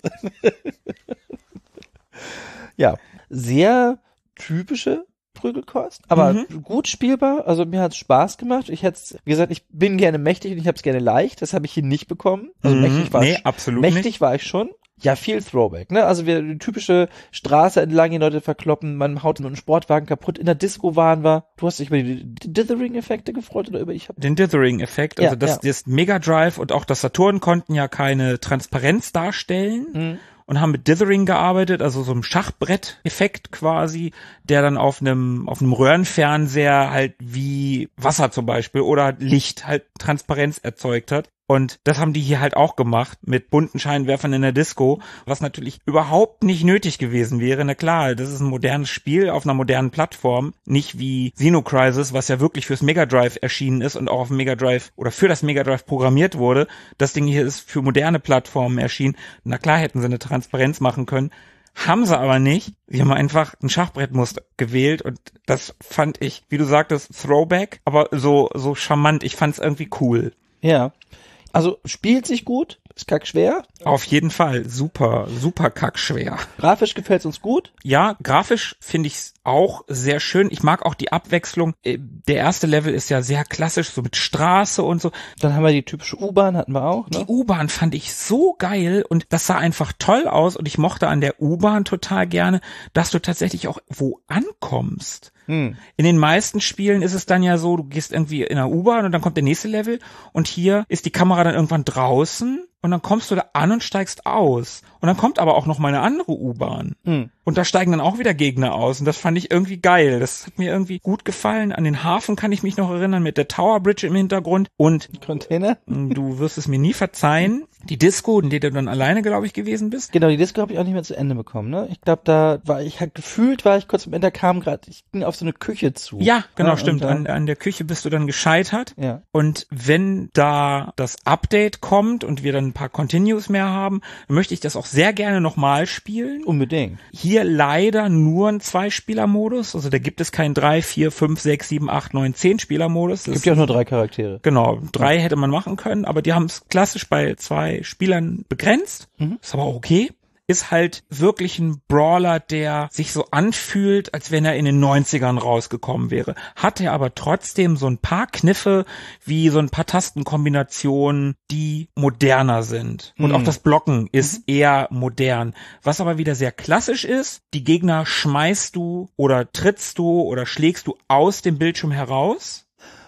Ja, sehr typische Prügelkost, aber mhm. gut spielbar, also mir hat's Spaß gemacht. Ich hätte, wie gesagt, ich bin gerne mächtig und ich habe es gerne leicht, das habe ich hier nicht bekommen. Also mhm. mächtig war nee, ich, absolut mächtig nicht. war ich schon. Ja, viel Throwback, ne? Also wir die typische Straße entlang, die Leute verkloppen, man haut einen Sportwagen kaputt. In der Disco waren wir. Du hast dich über die Dithering-Effekte gefreut oder über ich hab den Dithering-Effekt, also ja, das, ja. das Mega Drive und auch das Saturn konnten ja keine Transparenz darstellen. Mhm. Und haben mit Dithering gearbeitet, also so einem Schachbrett-Effekt quasi, der dann auf einem auf einem Röhrenfernseher halt wie Wasser zum Beispiel oder Licht halt Transparenz erzeugt hat. Und das haben die hier halt auch gemacht mit bunten Scheinwerfern in der Disco, was natürlich überhaupt nicht nötig gewesen wäre. Na klar, das ist ein modernes Spiel auf einer modernen Plattform, nicht wie Xenocrisis, was ja wirklich fürs Mega Drive erschienen ist und auch auf dem Mega Drive oder für das Mega Drive programmiert wurde. Das Ding hier ist für moderne Plattformen erschienen. Na klar hätten sie eine Transparenz machen können. Haben sie aber nicht. Sie haben einfach ein Schachbrettmuster gewählt und das fand ich, wie du sagtest, Throwback, aber so so charmant. Ich fand es irgendwie cool. Ja. Also spielt sich gut, ist kackschwer. Auf jeden Fall, super, super kackschwer. Grafisch gefällt's uns gut. Ja, grafisch finde ich es auch sehr schön. Ich mag auch die Abwechslung. Der erste Level ist ja sehr klassisch, so mit Straße und so. Dann haben wir die typische U-Bahn, hatten wir auch. Ne? Die U-Bahn fand ich so geil und das sah einfach toll aus und ich mochte an der U-Bahn total gerne, dass du tatsächlich auch wo ankommst. Hm. In den meisten Spielen ist es dann ja so, du gehst irgendwie in der U-Bahn und dann kommt der nächste Level und hier ist die Kamera dann irgendwann draußen und dann kommst du da an und steigst aus. Und dann kommt aber auch noch mal eine andere U-Bahn. Hm. Und da steigen dann auch wieder Gegner aus. Und das fand ich irgendwie geil. Das hat mir irgendwie gut gefallen. An den Hafen kann ich mich noch erinnern mit der Tower Bridge im Hintergrund. Und Container. Du wirst es mir nie verzeihen. Die Disco, in der du dann alleine, glaube ich, gewesen bist. Genau, die Disco habe ich auch nicht mehr zu Ende bekommen. Ne? Ich glaube, da war ich halt gefühlt, war ich kurz am Ende, kam gerade, ich ging auf so eine Küche zu. Ja, genau, ja, stimmt. Dann, an, an der Küche bist du dann gescheitert. Ja. Und wenn da das Update kommt und wir dann ein paar Continues mehr haben, dann möchte ich das auch sehr gerne nochmal spielen. Unbedingt. Hier leider nur ein Zwei-Spieler-Modus. Also da gibt es keinen drei, vier, fünf, sechs, sieben, acht, neun, zehn Spieler-Modus. Es gibt ja auch nur drei Charaktere. Genau, drei hätte man machen können, aber die haben es klassisch bei zwei Spielern begrenzt. Mhm. Ist aber auch okay. Ist halt wirklich ein Brawler, der sich so anfühlt, als wenn er in den neunzigern rausgekommen wäre. Hat er aber trotzdem so ein paar Kniffe, wie so ein paar Tastenkombinationen, die moderner sind. Und mhm. auch das Blocken ist mhm. eher modern. Was aber wieder sehr klassisch ist, die Gegner schmeißt du oder trittst du oder schlägst du aus dem Bildschirm heraus.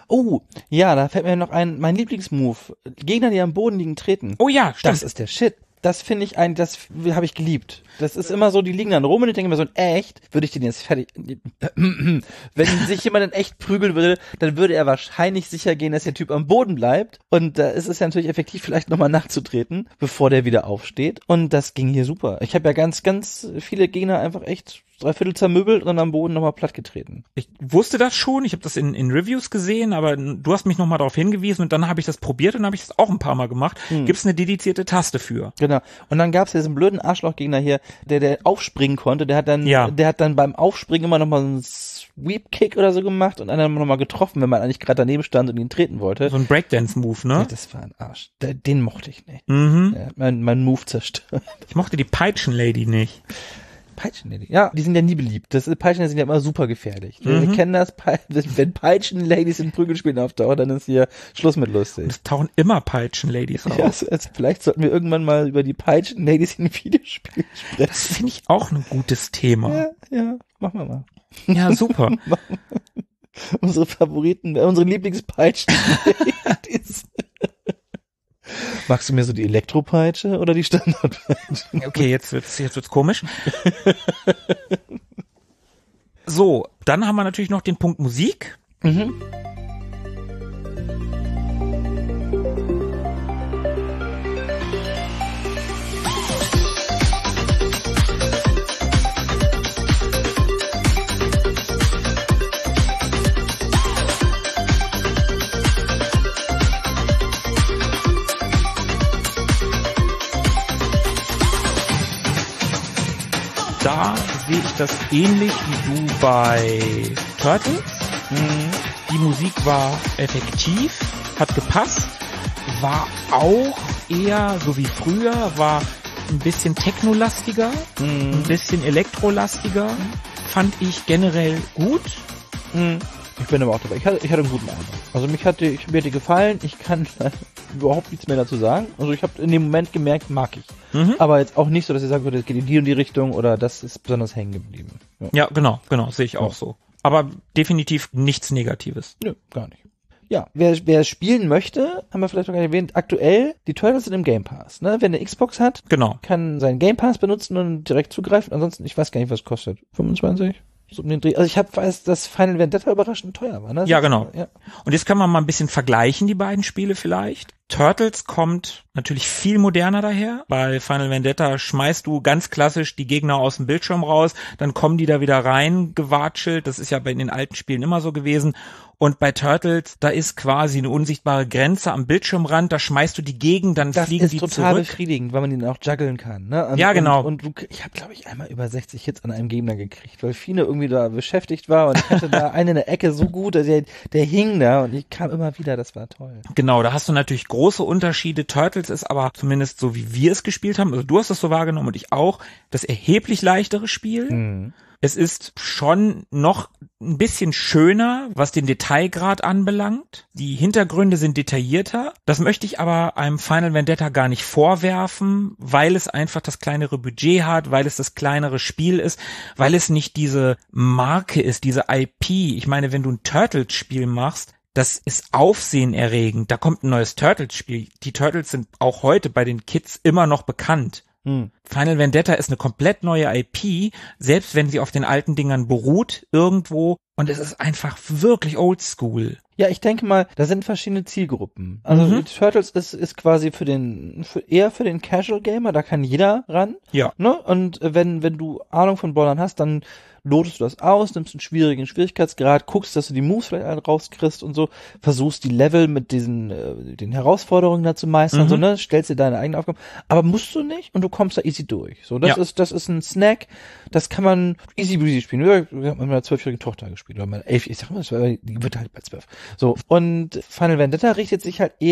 Oh, ja, da fällt mir noch ein, mein Lieblingsmove. Gegner, die am Boden liegen, treten. Oh ja, stimmt. Das ist der Shit. Das finde ich ein, das habe ich geliebt. Das ist immer so, die liegen dann rum und ich denke mir so, in echt, würde ich den jetzt fertig, wenn sich jemand in echt prügeln würde, dann würde er wahrscheinlich sicher gehen, dass der Typ am Boden bleibt und da ist es ja natürlich effektiv, vielleicht nochmal nachzutreten, bevor der wieder aufsteht und das ging hier super. Ich habe ja ganz, ganz viele Gegner einfach echt dreiviertel zermöbelt und dann am Boden nochmal plattgetreten. Ich wusste das schon, ich habe das in, in Reviews gesehen, aber du hast mich nochmal darauf hingewiesen und dann habe ich das probiert und habe ich das auch ein paar Mal gemacht. Hm. Gibt's eine dedizierte Taste für. Genau. Und dann gab's ja diesen blöden Arschlochgegner hier, der der aufspringen konnte, der hat dann ja. der hat dann beim Aufspringen immer nochmal einen Sweep-Kick oder so gemacht und einen nochmal getroffen, wenn man eigentlich gerade daneben stand und ihn treten wollte. So ein Breakdance-Move, ne? Ja, das war ein Arsch. Den, den mochte ich nicht. Mhm. Der hat mein, mein Move zerstört. Ich mochte die Peitschen-Lady nicht. Peitschen-Lady. Ja, die sind ja nie beliebt. Das Peitschen-Lady sind ja immer super gefährlich. Mhm. Wir kennen das, wenn Peitschen-Ladies in Prügelspielen auftauchen, dann ist hier Schluss mit lustig. Es tauchen immer Peitschen-Ladies auf. Ja, also, also vielleicht sollten wir irgendwann mal über die Peitschen-Ladies in Videospielen sprechen. Das finde ich auch ein gutes Thema. Ja, ja, machen wir mal. Ja, super. Unsere Favoriten, äh, unsere Lieblingspeitschen-Ladies. Magst du mir so die Elektropeitsche oder die Standardpeitsche? Okay, jetzt wird's, jetzt wird's komisch. So, dann haben wir natürlich noch den Punkt Musik. Mhm. Da sehe ich das ähnlich wie du bei Turtles. Mhm. Die Musik war effektiv, hat gepasst, war auch eher so wie früher, war ein bisschen technolastiger, Mhm. ein bisschen elektrolastiger, fand ich generell gut. Mhm. Ich bin aber auch dabei. Ich hatte, ich hatte einen guten Eindruck. Also mich hatte, ich, mir hat die gefallen. Ich kann überhaupt nichts mehr dazu sagen. Also ich habe in dem Moment gemerkt, mag ich. Mhm. Aber jetzt auch nicht so, dass ich sagen würde, es geht in die und die Richtung oder das ist besonders hängen geblieben. Ja, Ja, genau, genau, sehe ich auch Ja. so. Aber definitiv nichts Negatives. Nö, gar nicht. Ja, wer, wer spielen möchte, haben wir vielleicht noch gar nicht erwähnt, aktuell, die Turtles sind im Game Pass. Ne? Wer eine Xbox hat, Genau. kann seinen Game Pass benutzen und direkt zugreifen. Ansonsten, ich weiß gar nicht, was es kostet. fünfundzwanzig? So um den Dreh. Also ich habe weiß, dass Final Vendetta überraschend teuer war. Ne? Ja, genau. Ja. Und jetzt können wir mal ein bisschen vergleichen, die beiden Spiele vielleicht. Turtles kommt natürlich viel moderner daher. Bei Final Vendetta schmeißt du ganz klassisch die Gegner aus dem Bildschirm raus, dann kommen die da wieder rein, gewatschelt. Das ist ja bei den alten Spielen immer so gewesen. Und bei Turtles, da ist quasi eine unsichtbare Grenze am Bildschirmrand, da schmeißt du die gegen, dann Das fliegen ist die total zurück. befriedigend, weil man den auch juggeln kann. Ne? Und, Ja, genau. Und, und du, ich habe, glaube ich, einmal über sechzig Hits an einem Gegner gekriegt, weil Fine irgendwie da beschäftigt war und ich hatte da einen in der Ecke so gut, dass der, der hing da und ich kam immer wieder, das war toll. Genau, da hast du natürlich große Unterschiede. Turtles ist aber zumindest so, wie wir es gespielt haben, also du hast es so wahrgenommen und ich auch, das erheblich leichtere Spiel. Mhm. Es ist schon noch ein bisschen schöner, was den Detailgrad anbelangt. Die Hintergründe sind detaillierter. Das möchte ich aber einem Final Vendetta gar nicht vorwerfen, weil es einfach das kleinere Budget hat, weil es das kleinere Spiel ist, weil es nicht diese Marke ist, diese I P. Ich meine, wenn du ein Turtles-Spiel machst, das ist aufsehenerregend. Da kommt ein neues Turtles-Spiel. Die Turtles sind auch heute bei den Kids immer noch bekannt. Hm. Final Vendetta ist eine komplett neue I P, selbst wenn sie auf den alten Dingern beruht irgendwo. Und es ist einfach wirklich oldschool. Ja, ich denke mal, da sind verschiedene Zielgruppen. Also Mhm. Turtles ist, ist quasi für den, für, eher für den Casual Gamer, da kann jeder ran. Ja. Ne? Und wenn, wenn du Ahnung von Brawlern hast, dann lotest du das aus, nimmst einen schwierigen Schwierigkeitsgrad, guckst, dass du die Moves vielleicht alle rauskriegst und so, versuchst die Level mit diesen, äh, den Herausforderungen da zu meistern, Mhm. so, ne, stellst dir deine eigenen Aufgaben, aber musst du nicht und du kommst da easy durch. So, das Ja. ist, das ist ein Snack, das kann man easy breezy spielen. Wir haben mit meiner zwölfjährigen Tochter gespielt, oder meine elf, ich sag mal, das war, die wird halt bei zwölf. So, und Final Vendetta richtet sich halt eher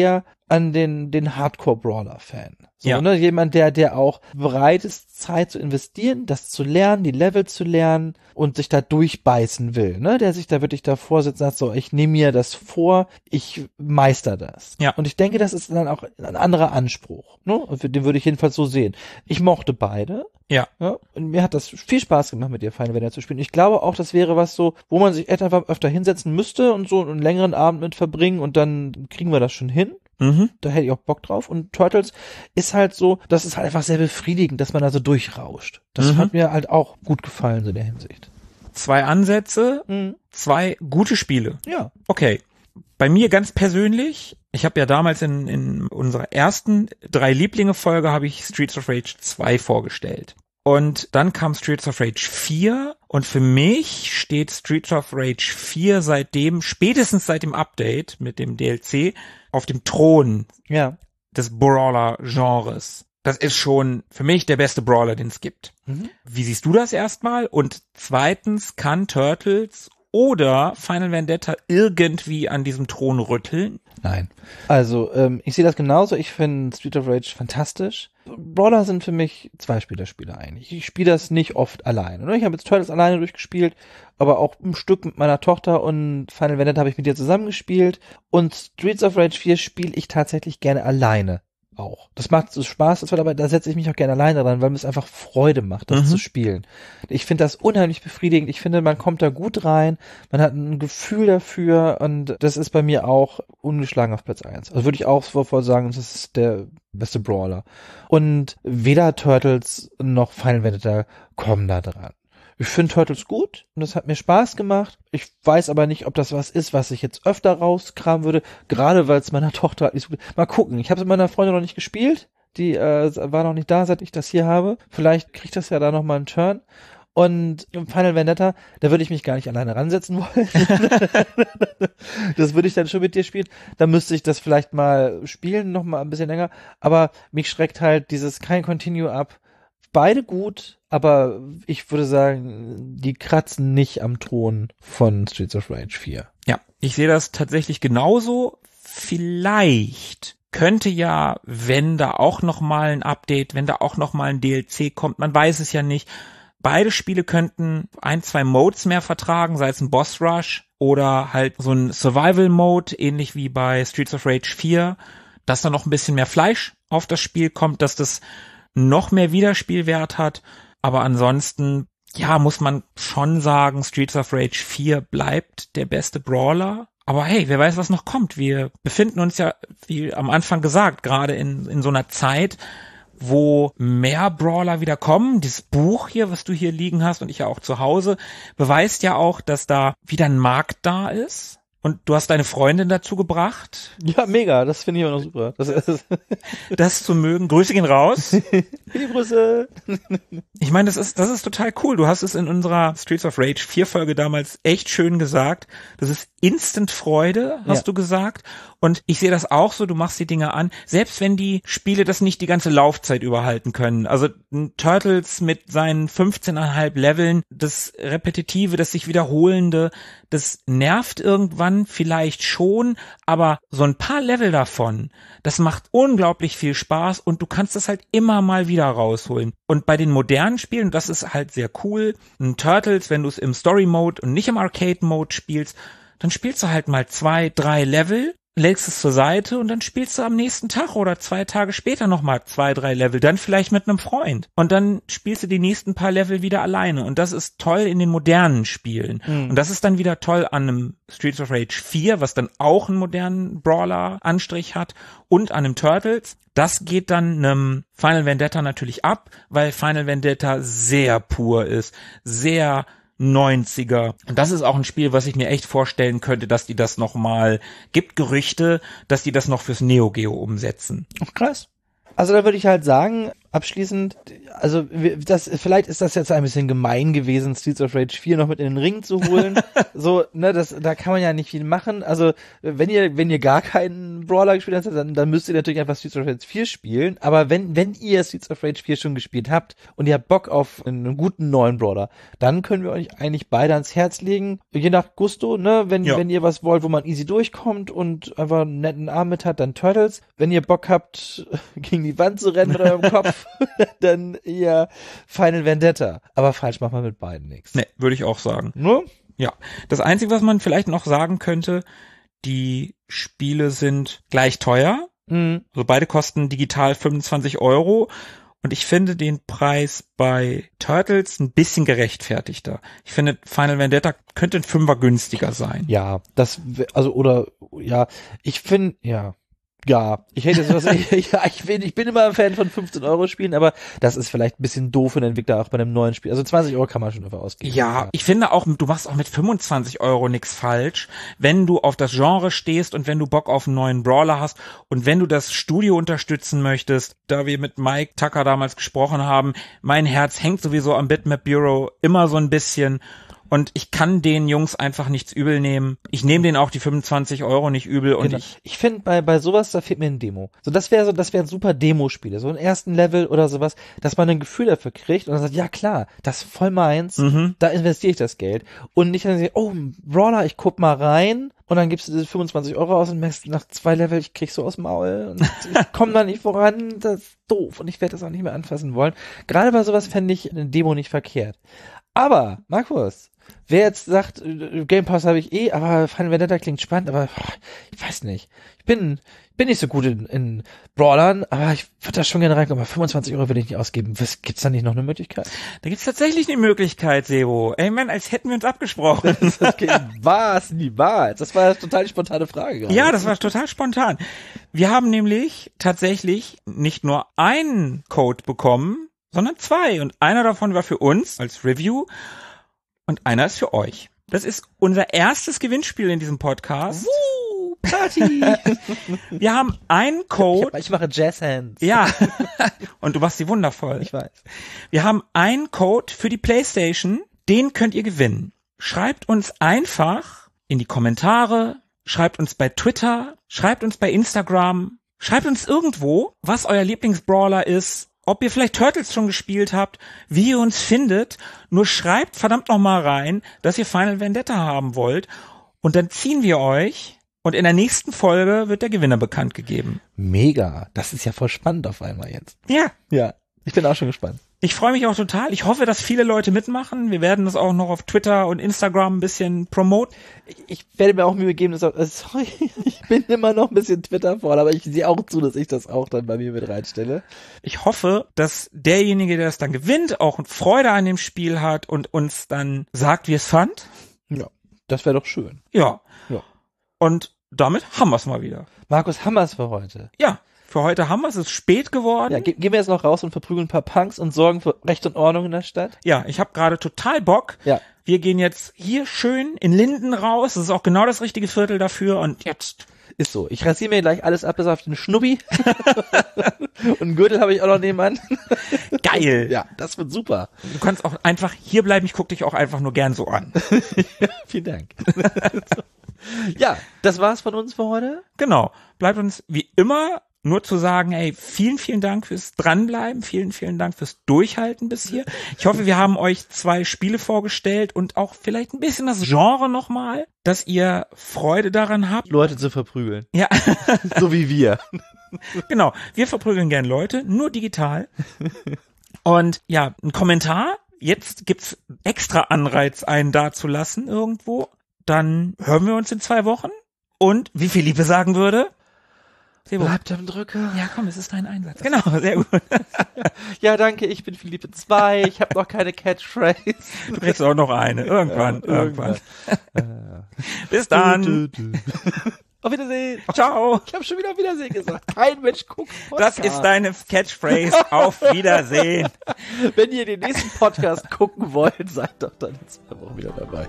an den, den Hardcore-Brawler-Fan. So, Ja. ne, jemand, der, der auch bereit ist, Zeit zu investieren, das zu lernen, die Level zu lernen und sich da durchbeißen will, ne, der sich da wirklich davor sitzt und sagt, so, ich nehme mir das vor, ich meister das. Ja. Und ich denke, das ist dann auch ein anderer Anspruch, ne, und den würde ich jedenfalls so sehen. Ich mochte beide. Ja. Ja, und mir hat das viel Spaß gemacht, mit dir Final Fantasy zu spielen. Ich glaube auch, das wäre was so, wo man sich einfach öfter hinsetzen müsste und so einen längeren Abend mit verbringen und dann kriegen wir das schon hin. Mhm. Da hätte ich auch Bock drauf. Und Turtles ist halt so, das ist halt einfach sehr befriedigend, dass man da so durchrauscht. Das Mhm. hat mir halt auch gut gefallen, so in der Hinsicht. Zwei Ansätze, Mhm. zwei gute Spiele. Ja. Okay. Bei mir ganz persönlich, ich habe ja damals in, in unserer ersten drei Lieblinge-Folge habe ich Streets of Rage zwei vorgestellt. Und dann kam Streets of Rage vier und für mich steht Streets of Rage vier seitdem, spätestens seit dem Update mit dem D L C, auf dem Thron Ja. des Brawler-Genres. Das ist schon für mich der beste Brawler, den es gibt. Mhm. Wie siehst du das erstmal? Und zweitens, kann Turtles oder Final Vendetta irgendwie an diesem Thron rütteln? Nein. Also, ähm, ich sehe das genauso. Ich finde Street of Rage fantastisch. Brawler sind für mich Zweispieler-Spiele eigentlich. Ich spiele das nicht oft alleine. Ne? Ich habe jetzt Turtles alleine durchgespielt, aber auch ein Stück mit meiner Tochter und Final Vendetta habe ich mit ihr zusammengespielt. Und Streets of Rage vier spiele ich tatsächlich gerne alleine auch. Das macht so Spaß, das wird aber, da setze ich mich auch gerne alleine dran, weil mir es einfach Freude macht, das Mhm. zu spielen. Ich finde das unheimlich befriedigend. Ich finde, man kommt da gut rein, man hat ein Gefühl dafür und das ist bei mir auch ungeschlagen auf Platz eins. Also würde ich auch sofort sagen, das ist der beste Brawler. Und weder Turtles noch Final Vendetta kommen da dran. Ich finde Turtles gut und das hat mir Spaß gemacht. Ich weiß aber nicht, ob das was ist, was ich jetzt öfter rauskramen würde, gerade weil es meiner Tochter halt nicht so gut. Mal gucken, ich habe es mit meiner Freundin noch nicht gespielt, die äh, war noch nicht da, seit ich das hier habe. Vielleicht kriegt das ja da noch mal einen Turn. Und im Final Vendetta, da würde ich mich gar nicht alleine ransetzen wollen. Das würde ich dann schon mit dir spielen. Da müsste ich das vielleicht mal spielen, noch mal ein bisschen länger. Aber mich schreckt halt dieses kein Continue ab. Beide gut, aber ich würde sagen, die kratzen nicht am Thron von Streets of Rage vier. Ja, ich sehe das tatsächlich genauso. Vielleicht könnte ja, wenn da auch noch mal ein Update, wenn da auch noch mal ein D L C kommt, man weiß es ja nicht. Beide Spiele könnten ein, zwei Modes mehr vertragen, sei es ein Boss Rush oder halt so ein Survival Mode, ähnlich wie bei Streets of Rage vier, dass da noch ein bisschen mehr Fleisch auf das Spiel kommt, dass das noch mehr Wiederspielwert hat. Aber ansonsten, ja, muss man schon sagen, Streets of Rage vier bleibt der beste Brawler. Aber hey, wer weiß, was noch kommt. Wir befinden uns ja, wie am Anfang gesagt, gerade in, in so einer Zeit, wo mehr Brawler wieder kommen. Dieses Buch hier, was du hier liegen hast und ich ja auch zu Hause, beweist ja auch, dass da wieder ein Markt da ist. Und du hast deine Freundin dazu gebracht, Ja, mega, das finde ich auch noch super. Das ist das zu mögen. Grüße gehen raus. die Grüße. Ich meine, das ist, das ist total cool. Du hast es in unserer Streets of Rage vier Folge damals echt schön gesagt. Das ist Instant Freude, hast Ja. du gesagt. Und ich sehe das auch so, du machst die Dinge an, selbst wenn die Spiele das nicht die ganze Laufzeit überhalten können. Also ein Turtles mit seinen fünfzehn Komma fünf Leveln, das Repetitive, das sich Wiederholende, das nervt irgendwann vielleicht schon, aber so ein paar Level davon, das macht unglaublich viel Spaß und du kannst das halt immer mal wieder rausholen. Und bei den modernen Spielen, das ist halt sehr cool, ein Turtles, wenn du es im Story-Mode und nicht im Arcade-Mode spielst, dann spielst du halt mal zwei, drei Level, legst es zur Seite und dann spielst du am nächsten Tag oder zwei Tage später nochmal zwei, drei Level, dann vielleicht mit einem Freund. Und dann spielst du die nächsten paar Level wieder alleine. Und das ist toll in den modernen Spielen. Mhm. Und das ist dann wieder toll an einem Streets of Rage vier, was dann auch einen modernen Brawler-Anstrich hat, und an einem Turtles. Das geht dann einem Final Vendetta natürlich ab, weil Final Vendetta sehr pur ist, sehr neunziger. Und das ist auch ein Spiel, was ich mir echt vorstellen könnte, dass die das nochmal, gibt Gerüchte, dass die das noch fürs Neo Geo umsetzen. Ach, krass. Also da würde ich halt sagen, abschließend, also wir- das vielleicht ist das jetzt ein bisschen gemein gewesen, Streets of Rage vier noch mit in den Ring zu holen. So, ne, das da kann man ja nicht viel machen. Also, wenn ihr wenn ihr gar keinen Brawler gespielt habt, dann, dann müsst ihr natürlich einfach Streets of Rage vier spielen, aber wenn wenn ihr Streets of Rage vier schon gespielt habt und ihr habt Bock auf einen guten neuen Brawler, dann können wir euch eigentlich beide ans Herz legen, je nach Gusto, ne, wenn Ja. wenn ihr was wollt, wo man easy durchkommt und einfach einen netten Arm mit hat, dann Turtles. Wenn ihr Bock habt, gegen die Wand zu rennen mit eurem Kopf, dann eher Final Vendetta. Aber falsch macht man mit beiden nichts. Ne, würde ich auch sagen. Nur? Ja. Das Einzige, was man vielleicht noch sagen könnte, die Spiele sind gleich teuer. Mhm. Also beide kosten digital fünfundzwanzig Euro. Und ich finde den Preis bei Turtles ein bisschen gerechtfertigter. Ich finde, Final Vendetta könnte ein Fünfer günstiger sein. Ja, das, w- also, oder, ja, ich finde, ja. Ja, ich hätte sowas, ich, ja, ich bin, ich bin immer ein Fan von fünfzehn Euro Spielen, aber das ist vielleicht ein bisschen doof für den Entwickler auch bei einem neuen Spiel. Also zwanzig Euro kann man schon dafür ausgeben. Ja, ich finde auch, du machst auch mit fünfundzwanzig Euro nichts falsch, wenn du auf das Genre stehst und wenn du Bock auf einen neuen Brawler hast und wenn du das Studio unterstützen möchtest, da wir mit Mike Tucker damals gesprochen haben, mein Herz hängt sowieso am Bitmap Bureau immer so ein bisschen. Und ich kann den Jungs einfach nichts übel nehmen. Ich nehme denen auch die fünfundzwanzig Euro nicht übel und Genau. ich, Ich finde, bei, bei sowas, da fehlt mir ein Demo. So, das wäre so, das wären super Demo-Spiele, so einen ersten Level oder sowas, dass man ein Gefühl dafür kriegt und dann sagt, ja klar, das ist voll meins, Mhm. da investiere ich das Geld. Und nicht dann sagen, oh, ein Brawler, ich guck mal rein und dann gibst du diese fünfundzwanzig Euro aus und merkst nach zwei Level, ich krieg so aus dem Maul und ich komme da nicht voran, das ist doof und ich werde das auch nicht mehr anfassen wollen. Gerade bei sowas fände ich eine Demo nicht verkehrt. Aber, Markus, wer jetzt sagt, äh, Game Pass habe ich eh, aber Final Vendetta klingt spannend, aber boah, ich weiß nicht. Ich bin, ich bin nicht so gut in, in Brawlern, aber ich würde da schon gerne reinkommen. Aber fünfundzwanzig Euro will ich nicht ausgeben. Was, gibt's da nicht noch eine Möglichkeit? da gibt's tatsächlich eine Möglichkeit, Sebo. Ey, Mann, als hätten wir uns abgesprochen. Okay, was? Niemals. Das war eine total spontane Frage gerade. Ja, das war total spontan. Wir haben nämlich tatsächlich nicht nur einen Code bekommen, sondern zwei. Und einer davon war für uns als Review und einer ist für euch. Das ist unser erstes Gewinnspiel in diesem Podcast. Woo, Party. Wir haben einen ich, Code. hab, ich mache Jazzhands. Ja, und du machst sie wundervoll. Ich weiß. Wir haben einen Code für die PlayStation, den könnt ihr gewinnen. Schreibt uns einfach in die Kommentare, schreibt uns bei Twitter, schreibt uns bei Instagram, schreibt uns irgendwo, was euer Lieblingsbrawler ist, ob ihr vielleicht Turtles schon gespielt habt, wie ihr uns findet. Nur schreibt verdammt nochmal rein, dass ihr Final Vendetta haben wollt und dann ziehen wir euch und in der nächsten Folge wird der Gewinner bekannt gegeben. Mega. Das ist ja voll spannend auf einmal jetzt. Ja. Ja. Ich bin auch schon gespannt. Ich freue mich auch total. Ich hoffe, dass viele Leute mitmachen. Wir werden das auch noch auf Twitter und Instagram ein bisschen promoten. Ich, ich werde mir auch Mühe geben, dass auch, äh, sorry, ich bin immer noch ein bisschen Twitter voll, aber ich sehe auch zu, dass ich das auch dann bei mir mit reinstelle. Ich hoffe, dass derjenige, der es dann gewinnt, auch Freude an dem Spiel hat und uns dann sagt, wie es fand. Ja, das wäre doch schön. Ja. Ja. Und damit haben wir es mal wieder. Markus, haben wir es für heute. Ja, für heute haben wir es. Es ist spät geworden. Ja, ge gehen wir jetzt noch raus und verprügeln ein paar Punks und sorgen für Recht und Ordnung in der Stadt? Ja, ich habe gerade total Bock. Ja. Wir gehen jetzt hier schön in Linden raus. Das ist auch genau das richtige Viertel dafür. Und jetzt Ist so. Ich rasiere mir gleich alles ab, bis auf den Schnubbi. Und einen Gürtel habe ich auch noch nebenan. geil. Ja, das wird super. Du kannst auch einfach hier bleiben. Ich gucke dich auch einfach nur gern so an. Vielen Dank. Ja, das war's von uns für heute. Genau. Bleibt uns wie immer nur zu sagen, ey, vielen, vielen Dank fürs Dranbleiben, vielen, vielen Dank fürs Durchhalten bis hier. Ich hoffe, wir haben euch zwei Spiele vorgestellt und auch vielleicht ein bisschen das Genre nochmal, dass ihr Freude daran habt. Leute zu verprügeln. Ja, So wie wir. genau. Wir verprügeln gern Leute, nur digital. Und ja, ein Kommentar. Jetzt gibt's extra Anreiz, einen da zu lassen irgendwo. Dann hören wir uns in zwei Wochen. Und wie Philippe sagen würde, Sebo. Bleibt am Drücker. Ja, komm, es ist dein Einsatz. Genau, sehr gut. Ja, danke, ich bin Philippe zwei. Ich habe noch keine Catchphrase. Du kriegst auch noch eine. Irgendwann, Ja, irgendwann. Bis dann. Auf Wiedersehen. Ciao. Ich habe schon wieder auf Wiedersehen gesagt. Kein Mensch guckt Das Podcast. ist deine Catchphrase. Auf Wiedersehen. Wenn ihr den nächsten Podcast gucken wollt, seid doch dann in zwei Wochen wieder dabei.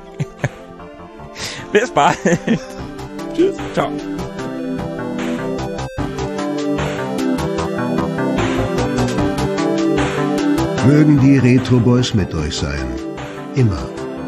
Bis bald. Tschüss. Ciao. Mögen die Retro Boys mit euch sein. Immer.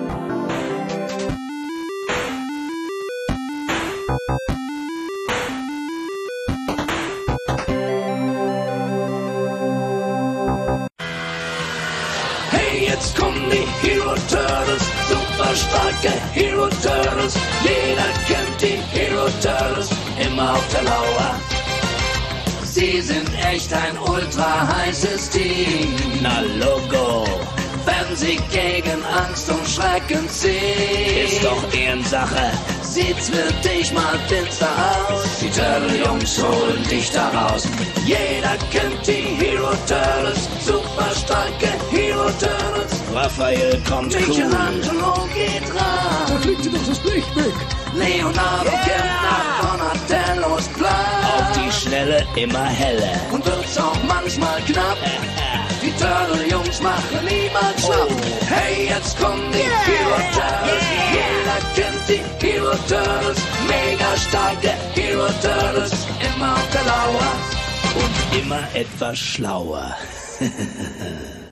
Hey, jetzt kommen die Hero Turtles, super starke Hero Turtles. Jeder kennt die Hero Turtles, immer auf der Lauer. Sie sind echt ein ultra heißes Team. Na Logo, wenn sie gegen Angst und Schrecken ziehen. Ist doch Ehrensache, sieht's wirklich mal finster aus. Die Turtle-Jungs holen dich da raus. Jeder kennt die Hero Turtles, super starke Hero Turtles. Raphael kommt cool. Michelangelo geht ran. Da fliegt dir doch das Licht weg. Leonardo yeah. kämpft nach Donatellos Plan. Auf die Schnelle immer heller. Und wird's auch manchmal knapp. Die Turtle-Jungs machen niemals schlapp. Oh. Hey, jetzt kommen die yeah. Hero Turtles. Yeah. Jeder kennt die Hero Turtles. Mega starke Hero Turtles. Immer auf der Lauer. Und immer etwas schlauer.